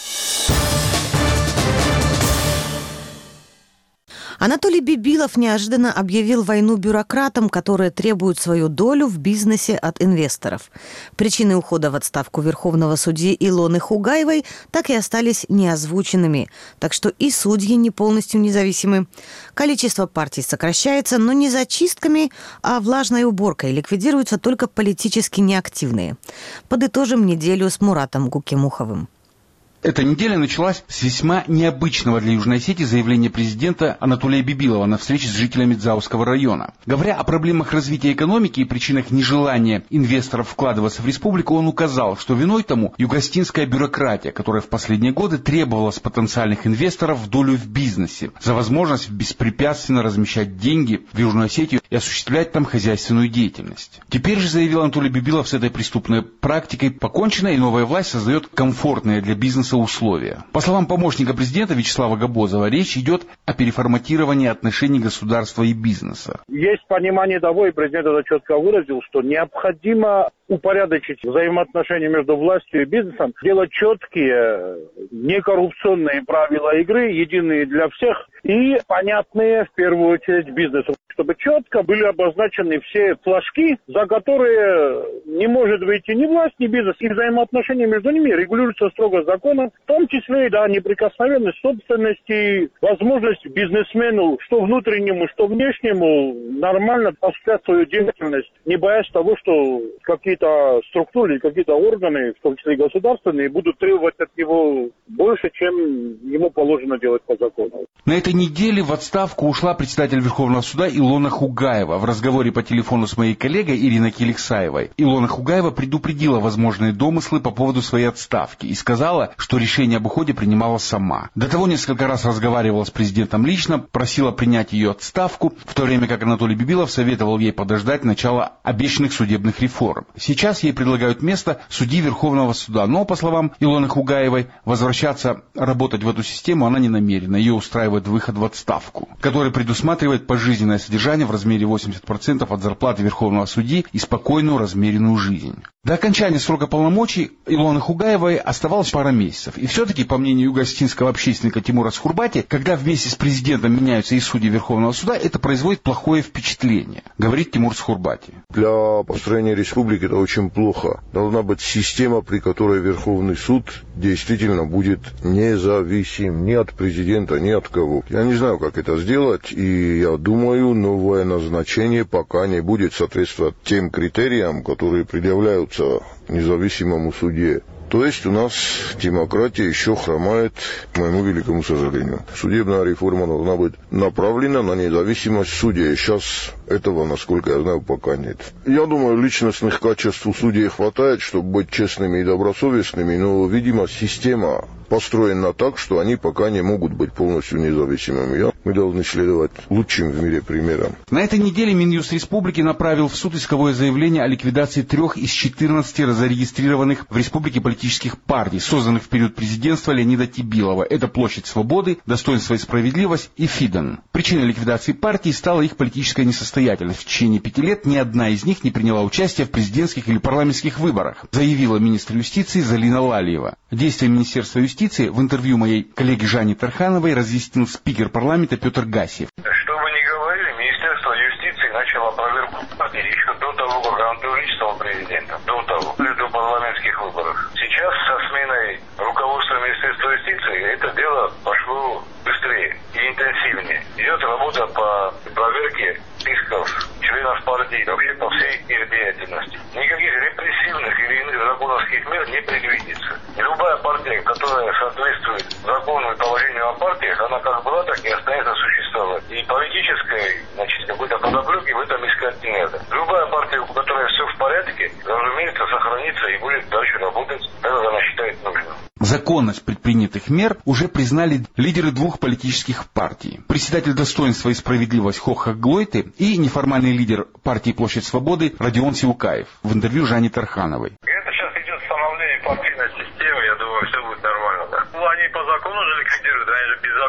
Анатолий Бибилов неожиданно объявил войну бюрократам, которые требуют свою долю в бизнесе от инвесторов. Причины ухода в отставку верховного судьи Илоны Хугаевой так и остались неозвученными, так что и судьи не полностью независимы. Количество партий сокращается, но не зачистками, а влажной уборкой. Ликвидируются только политически неактивные. Подытожим неделю с Муратом Гукимуховым. Эта неделя началась с весьма необычного для Южной Осетии заявления президента Анатолия Бибилова на встрече с жителями Дзауского района. Говоря о проблемах развития экономики и причинах нежелания инвесторов вкладываться в республику, он указал, что виной тому югостинская бюрократия, которая в последние годы требовала с потенциальных инвесторов долю в бизнесе за возможность беспрепятственно размещать деньги в Южную Осетию и осуществлять там хозяйственную деятельность. Теперь же, заявил Анатолий Бибилов, с этой преступной практикой покончено, и новая власть создает комфортные для бизнеса условия. По словам помощника президента Вячеслава Габозова, речь идет о переформатировании отношений государства и бизнеса. Есть понимание того, и президент это четко выразил, что необходимо упорядочить взаимоотношения между властью и бизнесом, делать четкие, некоррупционные правила игры, единые для всех и понятные, в первую очередь, бизнесу, чтобы четко были обозначены все флажки, за которые не может выйти ни власть, ни бизнес, и взаимоотношения между ними регулируются строго законом, в том числе и неприкосновенность собственности, возможность бизнесмену, что внутреннему, что внешнему, нормально осуществлять свою деятельность, не боясь того, что какие-то структуры, какие-то органы, в том числе и государственные, будут требовать от него больше, чем ему положено делать по закону. На этой неделе в отставку ушла председатель Верховного суда Илона Хугаева. В разговоре по телефону с моей коллегой Ириной Келексаевой Илона Хугаева предупредила возможные домыслы по поводу своей отставки и сказала, что решение об уходе принимала сама. До того несколько раз разговаривала с президентом лично, просила принять ее отставку, в то время как Анатолий Бибилов советовал ей подождать начала обещанных судебных реформ. Сейчас ей предлагают место судьи Верховного суда, но, по словам Илоны Хугаевой, возвращаться работать в эту систему она не намерена. Ее устраивает выход в отставку, который предусматривает пожизненное содержание в размере 80% от зарплаты Верховного судьи и спокойную размеренную жизнь. До окончания срока полномочий Илоны Хугаевой оставалось пара месяцев. И все-таки, по мнению югостинского общественника Тимура Схурбати, когда вместе с президентом меняются и судьи Верховного суда, это производит плохое впечатление, говорит Тимур Схурбати. Для построения республики это очень плохо. Должна быть система, при которой Верховный суд действительно будет независим ни от президента, ни от кого. Я не знаю, как это сделать, и я думаю, новое назначение пока не будет соответствовать тем критериям, которые предъявляются независимому судье. То есть у нас демократия еще хромает, к моему великому сожалению. Судебная реформа должна быть направлена на независимость судей. Сейчас этого, насколько я знаю, пока нет. Я думаю, личностных качеств у судей хватает, чтобы быть честными и добросовестными, но, видимо, система построена так, что они пока не могут быть полностью независимыми. Мы должны следовать лучшим в мире примерам. На этой неделе Минюст Республики направил в суд исковое заявление о ликвидации 3 из 14 зарегистрированных в республике политических партий, созданных в период президентства Леонида Тибилова. Это Площадь Свободы, Достоинство и Справедливость и ФИДЕН. Причиной ликвидации партий стала их политическая несостоятельность. В течение 5 лет ни одна из них не приняла участие в президентских или парламентских выборах, заявила министр юстиции Залина Лалиева. Действия Министерства юстиции в интервью моей коллеге Жанне Тархановой разъяснил спикер парламента Петр Гасиев. Что бы ни говорили, Министерство юстиции начало проверку партий еще до того, как Анатолий стал президентом, до парламентских выборов. Сейчас со сменой руководства Министерства юстиции это дело пошло быстрее и интенсивнее. Идет работа по проверке списков членов партий вообще по всей их деятельности. Никаких репрессивных или иных законовских мер не предвидится. Любая партия, которая соответствует закону и положению о партиях, она как была, так и остается существовать. И политической, какой-то подоплеки в этом искать не надо. Любая партия, у которой все в порядке, разумеется, сохранится и будет дальше работать, так как она считает нужным. Законность предпринятых мер уже признали лидеры 2 политических партий. Председатель Достоинства и Справедливость Хоха Глойты и неформальный лидер партии Площадь Свободы Родион Силукаев в интервью Жанне Тархановой. Это сейчас идет становление партийной системы, я думаю, все будет нормально. Да? Они по закону же ликвидируют, они же беззаконие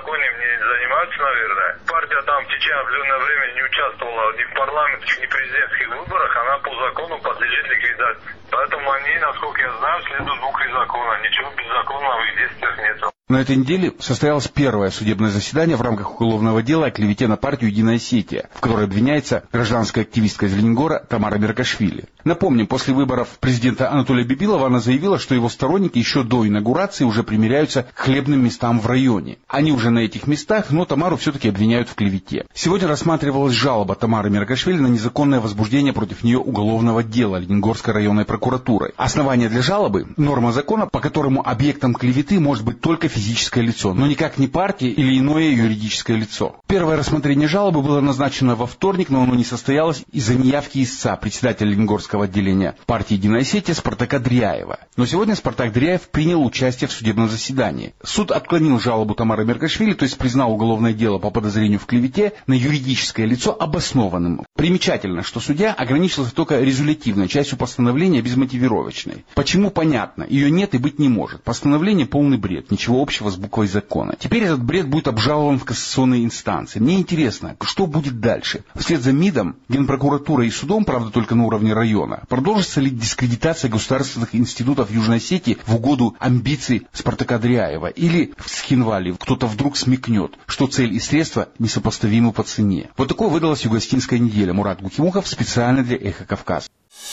беззаконием не занимаются, наверное. Партия там в течение определенного времени не участвовала ни в парламентских, ни в президентских выборах, она по закону подлежит ликвидации. Поэтому они, насколько я знаю, следуют букве закона. Ничего беззаконного в их действиях нет. На этой неделе состоялось первое судебное заседание в рамках уголовного дела о клевете на партию «Единая Осетия», в которой обвиняется гражданская активистка из Ленингора Тамара Меркашвили. Напомним, после выборов президента Анатолия Бибилова она заявила, что его сторонники еще до инаугурации уже примиряются к хлебным местам в районе. Они уже на этих местах, но Тамару все-таки обвиняют в клевете. Сегодня рассматривалась жалоба Тамары Меркашвили на незаконное возбуждение против нее уголовного дела Ленингорской районной прокуратурой. Основание для жалобы – норма закона, по которому объектом клеветы может быть только физическое лицо, но никак не партия или иное юридическое лицо. Первое рассмотрение жалобы было назначено во вторник, но оно не состоялось из-за неявки истца, председателя Ленингорского отделения партии «Единая Осетия» Спартака Дряева. Но сегодня Спартак Дряев принял участие в судебном заседании. Суд отклонил жалобу Тамары Меркашвили, то есть признал уголовное дело по подозрению в клевете на юридическое лицо обоснованным. Примечательно, что судья ограничился только резолютивной частью постановления без мотивировочной. Почему, понятно, ее нет и быть не может. Постановление полный бред, ничего общего с буквой закона. Теперь этот бред будет обжалован в кассационной инстанции. Мне интересно, что будет дальше. Вслед за МИДом, Генпрокуратурой и судом, правда только на уровне района, продолжится ли дискредитация государственных институтов Южной Осетии в угоду амбиций Спартака Дряева? Или в Схинвале кто-то вдруг смекнет, что цель и средства несопоставимы по цене? Вот такое выдалась Юго-Осетинская неделя. Мурат Гукимухов специально для «Эхо Кавказа».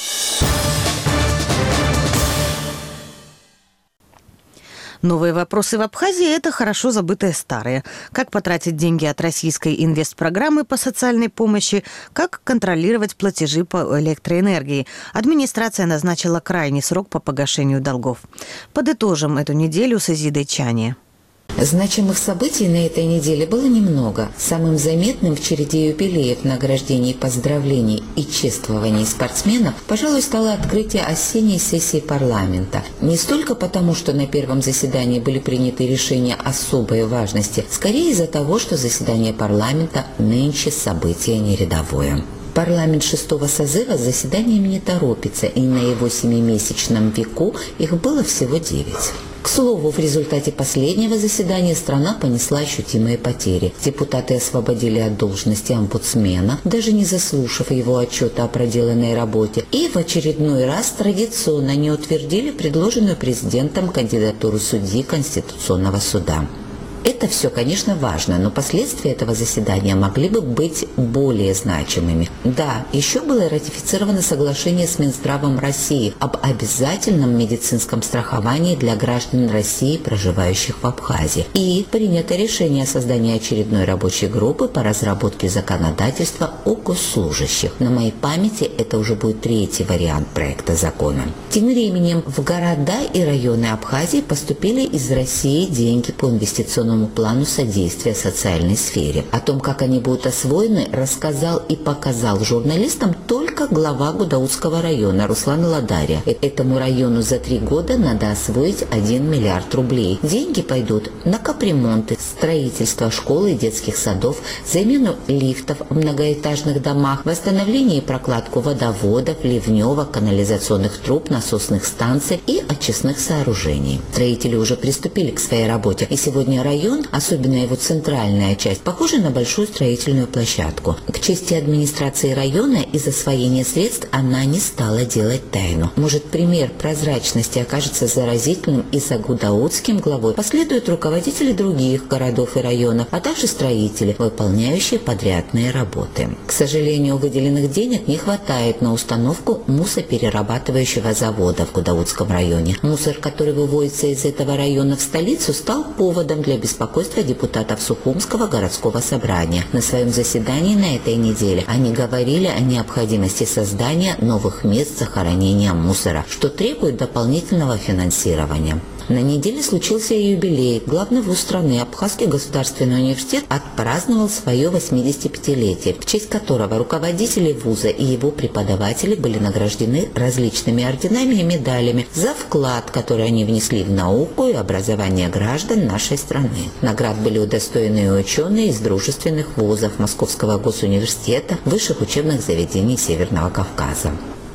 Новые вопросы в Абхазии – это хорошо забытые старые. Как потратить деньги от российской инвестпрограммы по социальной помощи, как контролировать платежи по электроэнергии. Администрация назначила крайний срок по погашению долгов. Подытожим эту неделю с Изидой Чани. Значимых событий на этой неделе было немного. Самым заметным в череде юбилеев, награждений, поздравлений и чествований спортсменов, пожалуй, стало открытие осенней сессии парламента. Не столько потому, что на первом заседании были приняты решения особой важности, скорее из-за того, что заседание парламента нынче событие не рядовое. Парламент 6-го созыва с заседаниями не торопится, и на его 7-месячном веку их было всего 9. К слову, в результате последнего заседания страна понесла ощутимые потери. Депутаты освободили от должности омбудсмена, даже не заслушав его отчета о проделанной работе, и в очередной раз традиционно не утвердили предложенную президентом кандидатуру судьи Конституционного суда. Это все, конечно, важно, но последствия этого заседания могли бы быть более значимыми. Да, еще было ратифицировано соглашение с Минздравом России об обязательном медицинском страховании для граждан России, проживающих в Абхазии. И принято решение о создании очередной рабочей группы по разработке законодательства о госслужащих. На моей памяти это уже будет 3-й вариант проекта закона. Тем временем в города и районы Абхазии поступили из России деньги по инвестиционному плану содействия социальной сфере. О том, как они будут освоены, рассказал и показал журналистам только глава Гудаутского района Руслан Ладария. Этому району за 3 года надо освоить 1 миллиард рублей. Деньги пойдут на капремонты, строительство школ и детских садов, замену лифтов в многоэтажных домах, восстановление и прокладку водоводов, ливневок, канализационных труб, насосных станций и очистных сооружений. Строители уже приступили к своей работе, и сегодня район, особенно его центральная часть, похожа на большую строительную площадку. К чести администрации района, из освоения средств она не стала делать тайну. Может, пример прозрачности окажется заразительным, и за гудаутским главой последуют руководители других городов и районов, а также строители, выполняющие подрядные работы. К сожалению, выделенных денег не хватает на установку мусоперерабатывающего завода в Гудаутском районе. Мусор, который выводится из этого района в столицу, стал поводом для беспокойства депутатов Сухумского городского собрания. На своем заседании на этой неделе они говорили о необходимости создания новых мест захоронения мусора, что требует дополнительного финансирования. На неделе случился и юбилей. Главный вуз страны, Абхазский государственный университет, отпраздновал свое 85-летие, в честь которого руководители вуза и его преподаватели были награждены различными орденами и медалями за вклад, который они внесли в науку и образование граждан нашей страны. Наград были удостоены и ученые из дружественных вузов Московского госуниверситета, высших учебных заведений Северного Кавказа.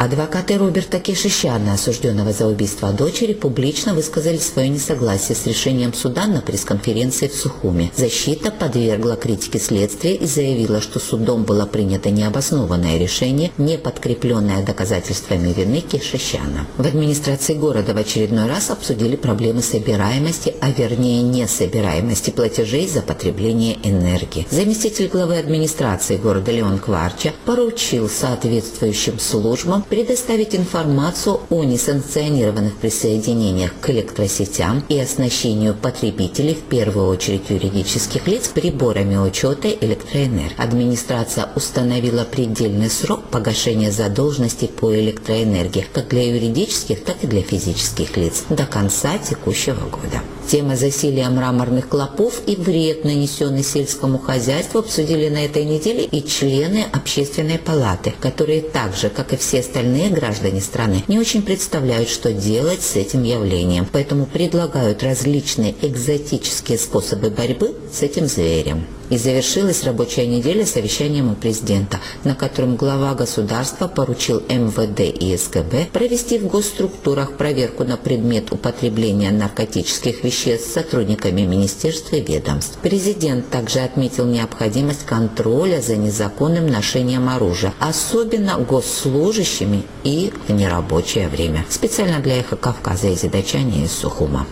Адвокаты Роберта Кешишяна, осужденного за убийство дочери, публично высказали свое несогласие с решением суда на пресс-конференции в Сухуми. Защита подвергла критике следствия и заявила, что судом было принято необоснованное решение, не подкрепленное доказательствами вины Кешишяна. В администрации города в очередной раз обсудили проблемы собираемости, а вернее несобираемости платежей за потребление энергии. Заместитель главы администрации города Леон Кварча поручил соответствующим службам предоставить информацию о несанкционированных присоединениях к электросетям и оснащению потребителей, в первую очередь юридических лиц, приборами учета электроэнергии. Администрация установила предельный срок погашения задолженностей по электроэнергии как для юридических, так и для физических лиц до конца текущего года. Тема засилия мраморных клопов и вред, нанесенный сельскому хозяйству, обсудили на этой неделе и члены общественной палаты, которые так же, как и все остальные граждане страны, не очень представляют, что делать с этим явлением, поэтому предлагают различные экзотические способы борьбы с этим зверем. И завершилась рабочая неделя совещанием у президента, на котором глава государства поручил МВД и СКБ провести в госструктурах проверку на предмет употребления наркотических веществ сотрудниками министерств и ведомств. Президент также отметил необходимость контроля за незаконным ношением оружия, особенно госслужащими и в нерабочее время. Специально для «Эхо Кавказа» из Идачани из Сухума.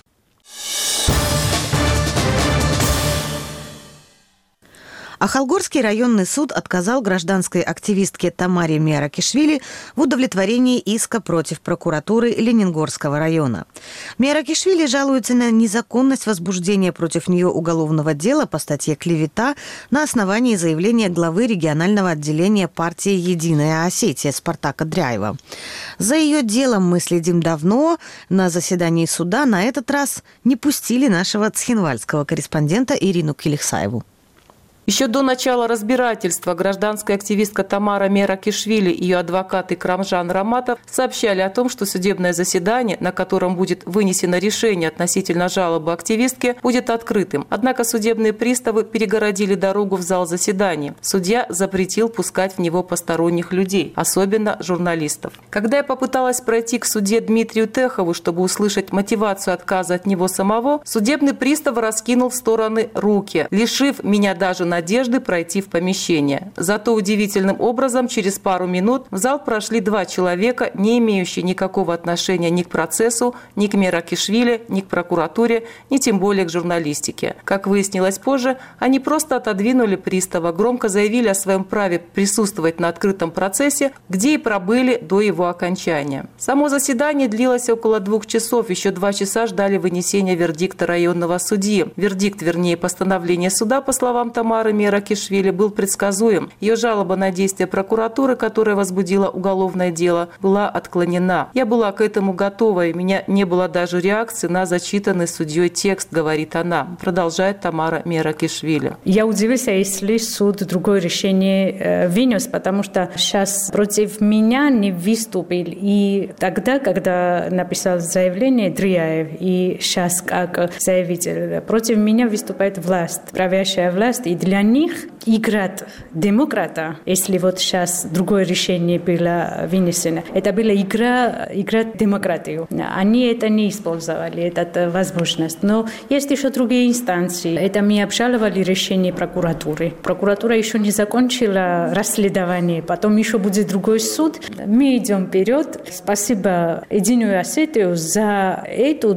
Ахалгорский районный суд отказал гражданской активистке Тамаре Меракишвили в удовлетворении иска против прокуратуры Ленингорского района. Меракишвили жалуется на незаконность возбуждения против нее уголовного дела по статье «Клевета» на основании заявления главы регионального отделения партии «Единая Осетия» Спартака Дряева. За ее делом мы следим давно. На заседании суда на этот раз не пустили нашего цхинвальского корреспондента Ирину Килихсаеву. Еще до начала разбирательства гражданская активистка Тамара Меракишвили и ее адвокат Икрамжан Раматов сообщали о том, что судебное заседание, на котором будет вынесено решение относительно жалобы активистки, будет открытым. Однако судебные приставы перегородили дорогу в зал заседания. Судья запретил пускать в него посторонних людей, особенно журналистов. Когда я попыталась пройти к судье Дмитрию Техову, чтобы услышать мотивацию отказа от него самого, судебный пристав раскинул в стороны руки, лишив меня даже надежды пройти в помещение. Зато удивительным образом через пару минут в зал прошли два человека, не имеющие никакого отношения ни к процессу, ни к Меракишвили, ни к прокуратуре, ни тем более к журналистике. Как выяснилось позже, они просто отодвинули пристава, громко заявили о своем праве присутствовать на открытом процессе, где и пробыли до его окончания. Само заседание длилось около 2 часов, еще 2 часа ждали вынесения вердикта районного судьи. Вердикт, вернее, постановление суда, по словам Тамары Меракишвили, был предсказуем. Ее жалоба на действия прокуратуры, которая возбудила уголовное дело, была отклонена. Я была к этому готова, и у меня не было даже реакции на зачитанный судьей текст, говорит она. Продолжает Тамара Меракишвили. Я удивилась, если суд другое решение вынес, потому что сейчас против меня не выступил. И тогда, когда написал заявление Дряев, и сейчас как заявитель, против меня выступает власть, правящая власть, и для них играть демократа, если вот сейчас другое решение было вынесено, это была играть демократию. Они это не использовали, эту возможность. Но есть еще другие инстанции. Это мы обжаловали решение прокуратуры. Прокуратура еще не закончила расследование, потом еще будет другой суд. Мы идем вперед. Спасибо Единую Осетию за эту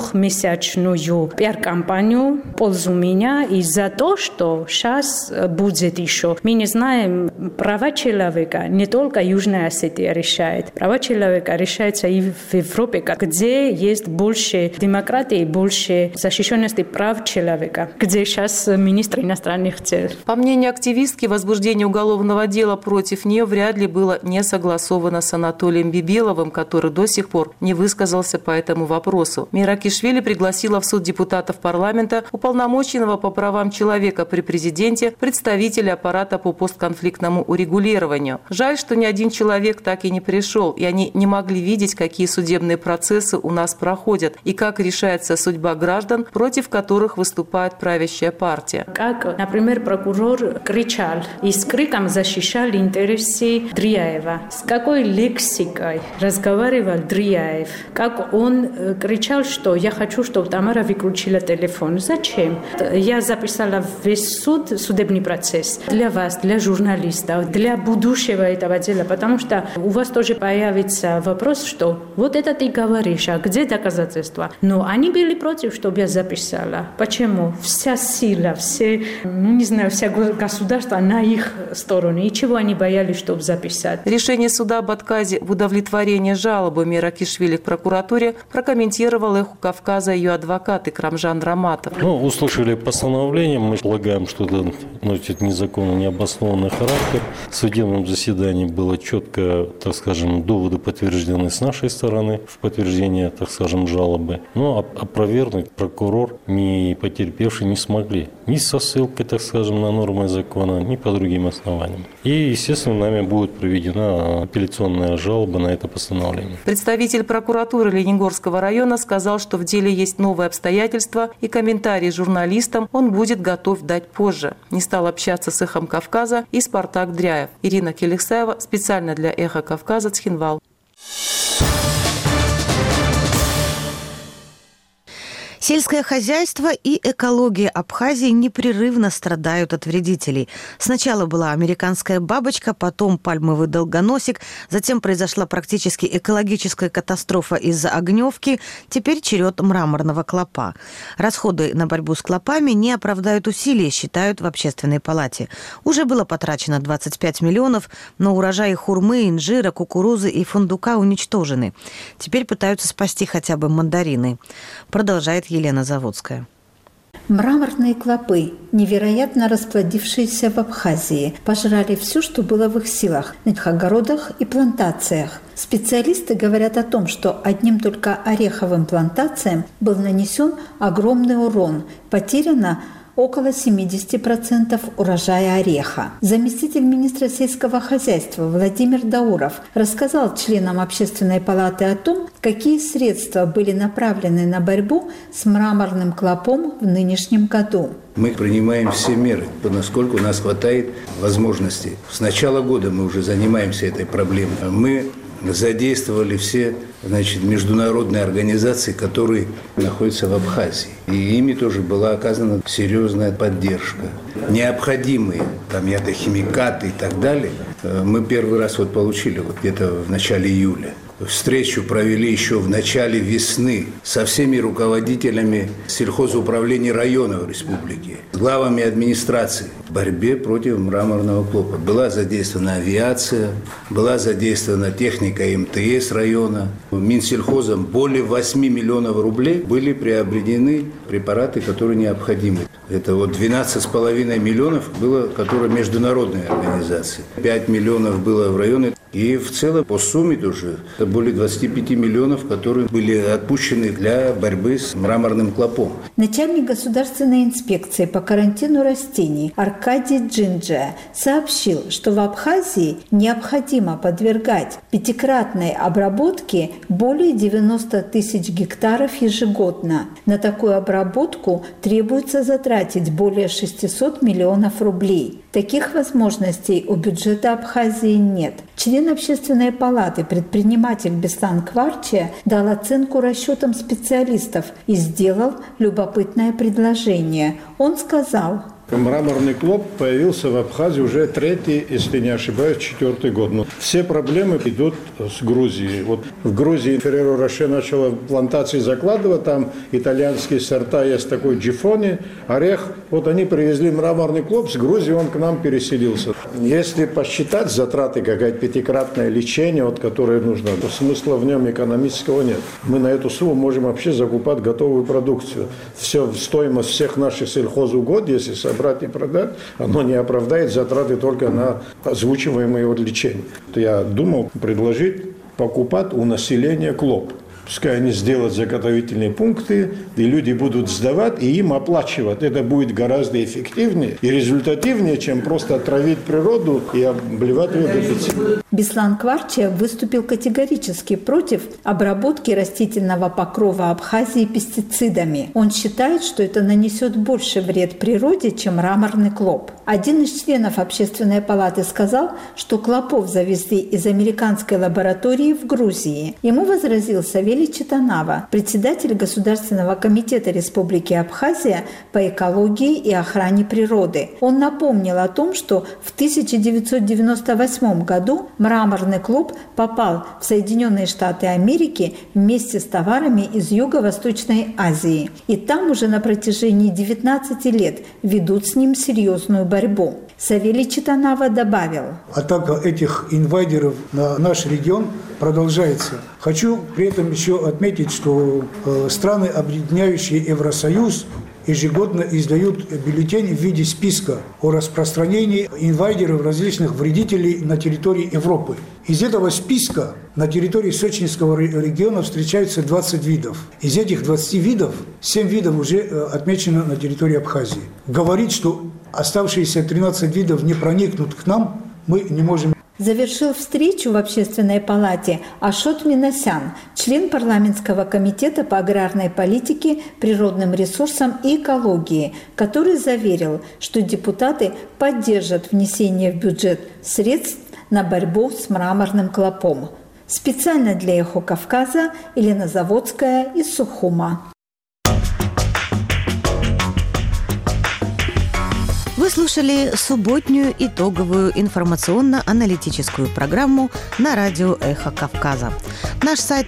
2-месячную пиар-кампанию в пользу меня и за то, что сейчас будет еще. Мы не знаем, права человека не только Южная Осетия решает. Права человека решаются и в Европе, где есть больше демократии, больше защищенности прав человека, где сейчас министр иностранных дел. По мнению активистки, возбуждение уголовного дела против нее вряд ли было не согласовано с Анатолием Бибиловым, который до сих пор не высказался по этому вопросу. Меракишвили пригласила в суд депутатов парламента, уполномоченного по правам человека при президенте, представителя представители аппарата по постконфликтному урегулированию. Жаль, что ни один человек так и не пришел, и они не могли видеть, какие судебные процессы у нас проходят и как решается судьба граждан, против которых выступает правящая партия. Как, например, прокурор кричал и с криком защищал интересы Дрияева. С какой лексикой разговаривал Дрияев? Как он кричал, что я хочу, чтобы Тамара выключила телефон. Зачем? Я записала весь судебный процесс для вас, для журналистов, для будущего этого дела, потому что у вас тоже появится вопрос, что вот это ты говоришь, а где доказательства? Но они были против, чтобы я записала. Почему? Вся сила, вся государство на их стороне. И чего они боялись, чтобы записать? Решение суда об отказе в удовлетворении жалобы Меракишвили к прокуратуре прокомментировал «Эху Кавказа» ее адвокат Икрамжан Раматов. Услышали постановление, мы полагаем, что это носит незаконно необоснованный характер. В судебном заседании было четко, доводы подтверждены с нашей стороны в подтверждение, жалобы. Но опровергнуть прокурор, ни потерпевший не смогли. Ни со ссылкой, на нормы закона, ни по другим основаниям. И, естественно, нами будет проведена апелляционная жалоба на это постановление. Представитель прокуратуры Ленигорского района сказал, что в деле есть новые обстоятельства, и комментарии журналистам он будет готов дать позже. Не стал общаться с «Эхом Кавказа» и Спартак Дряев. Ирина Келексаева специально для «Эха Кавказа», Цхинвал. Сельское хозяйство и экология Абхазии непрерывно страдают от вредителей. Сначала была американская бабочка, потом пальмовый долгоносик, затем произошла практически экологическая катастрофа из-за огневки, теперь черед мраморного клопа. Расходы на борьбу с клопами не оправдают усилий, считают в общественной палате. Уже было потрачено 25 миллионов, но урожаи хурмы, инжира, кукурузы и фундука уничтожены. Теперь пытаются спасти хотя бы мандарины. Продолжает Елена Заводская. Мраморные клопы, невероятно расплодившиеся в Абхазии, пожрали все, что было в их силах, на их огородах и плантациях. Специалисты говорят о том, что одним только ореховым плантациям был нанесен огромный урон. Потеряно около 70% урожая ореха. Заместитель министра сельского хозяйства Владимир Дауров рассказал членам общественной палаты о том, какие средства были направлены на борьбу с мраморным клопом в нынешнем году. Мы принимаем все меры, насколько у нас хватает возможностей. С начала года мы уже занимаемся этой проблемой. Мы задействовали все международные организации, которые находятся в Абхазии. И ими тоже была оказана серьезная поддержка. Необходимые ядохимикаты и так далее мы первый раз получили где-то в начале июля. Встречу провели еще в начале весны со всеми руководителями сельхозуправлений районов республики, с главами администрации в борьбе против мраморного клопа. Была задействована авиация, была задействована техника МТС района. Минсельхозом более 8 миллионов рублей были приобретены препараты, которые необходимы. Это 12,5 миллионов было, которые международные организации. 5 миллионов было в районе. И в целом по сумме тоже это более 25 миллионов, которые были отпущены для борьбы с мраморным клопом. Начальник государственной инспекции по карантину растений Аркадий Джинджия сообщил, что в Абхазии необходимо подвергать пятикратной обработке более 90 тысяч гектаров ежегодно. На такую обработку требуется затратить более 600 миллионов рублей. Таких возможностей у бюджета Абхазии нет. Член общественной палаты, предприниматель Беслан Кварчия, дал оценку расчетам специалистов и сделал любопытное предложение. Он сказал: Мраморный клоп появился в Абхазии уже третий, если не ошибаюсь, 4-й год. Но все проблемы идут с Грузии. В Грузии Ферреро Роше начала плантации закладывать, там итальянские сорта есть такой Джифони, орех. Они привезли мраморный клоп, с Грузии он к нам переселился. Если посчитать затраты, какая-то пятикратное лечение, которое нужно, то смысла в нем экономического нет. Мы на эту сумму можем вообще закупать готовую продукцию. Стоимость всех наших сельхозугодий, если собрать и продать, оно не оправдает затраты только на озвучиваемое лечение. Я думал предложить покупать у населения клоп. Пускай они сделают заготовительные пункты, и люди будут сдавать, и им оплачивать. Это будет гораздо эффективнее и результативнее, чем просто отравить природу и обливать ее гербицидом. Беслан Кварчия выступил категорически против обработки растительного покрова Абхазии пестицидами. Он считает, что это нанесет больше вред природе, чем мраморный клоп. Один из членов Общественной палаты сказал, что клопов завезли из американской лаборатории в Грузии. Ему возразил Савелий Читанава, председатель Государственного комитета Республики Абхазия по экологии и охране природы. Он напомнил о том, что в 1998 году мраморный клоп попал в Соединенные Штаты Америки вместе с товарами из Юго-Восточной Азии. И там уже на протяжении 19 лет ведут с ним серьезную борьбу. Савелий Читанава добавил: атака этих инвайдеров на наш регион продолжается. Хочу при этом еще отметить, что страны, объединяющие Евросоюз, ежегодно издают бюллетень в виде списка о распространении инвайдеров, различных вредителей на территории Европы. Из этого списка на территории Сочинского региона встречаются 20 видов. Из этих 20 видов 7 видов уже отмечено на территории Абхазии. Говорить, что оставшиеся 13 видов не проникнут к нам, мы не можем. Завершил встречу в Общественной палате Ашот Минасян, член парламентского комитета по аграрной политике, природным ресурсам и экологии, который заверил, что депутаты поддержат внесение в бюджет средств на борьбу с мраморным клопом. Специально для «Эхо Кавказа» Елена Заводская из Сухума. Вы слушали субботнюю итоговую информационно-аналитическую программу на радио «Эхо Кавказа». Наш сайт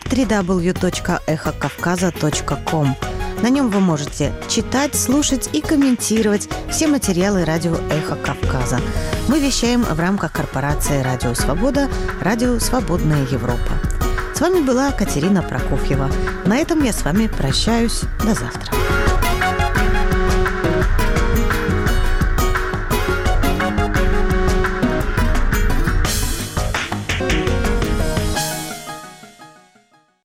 www.эхокавказа.ком. На нем вы можете читать, слушать и комментировать все материалы радио «Эхо Кавказа». Мы вещаем в рамках корпорации «Радио Свобода», «Радио Свободная Европа». С вами была Катерина Прокофьева. На этом я с вами прощаюсь. До завтра.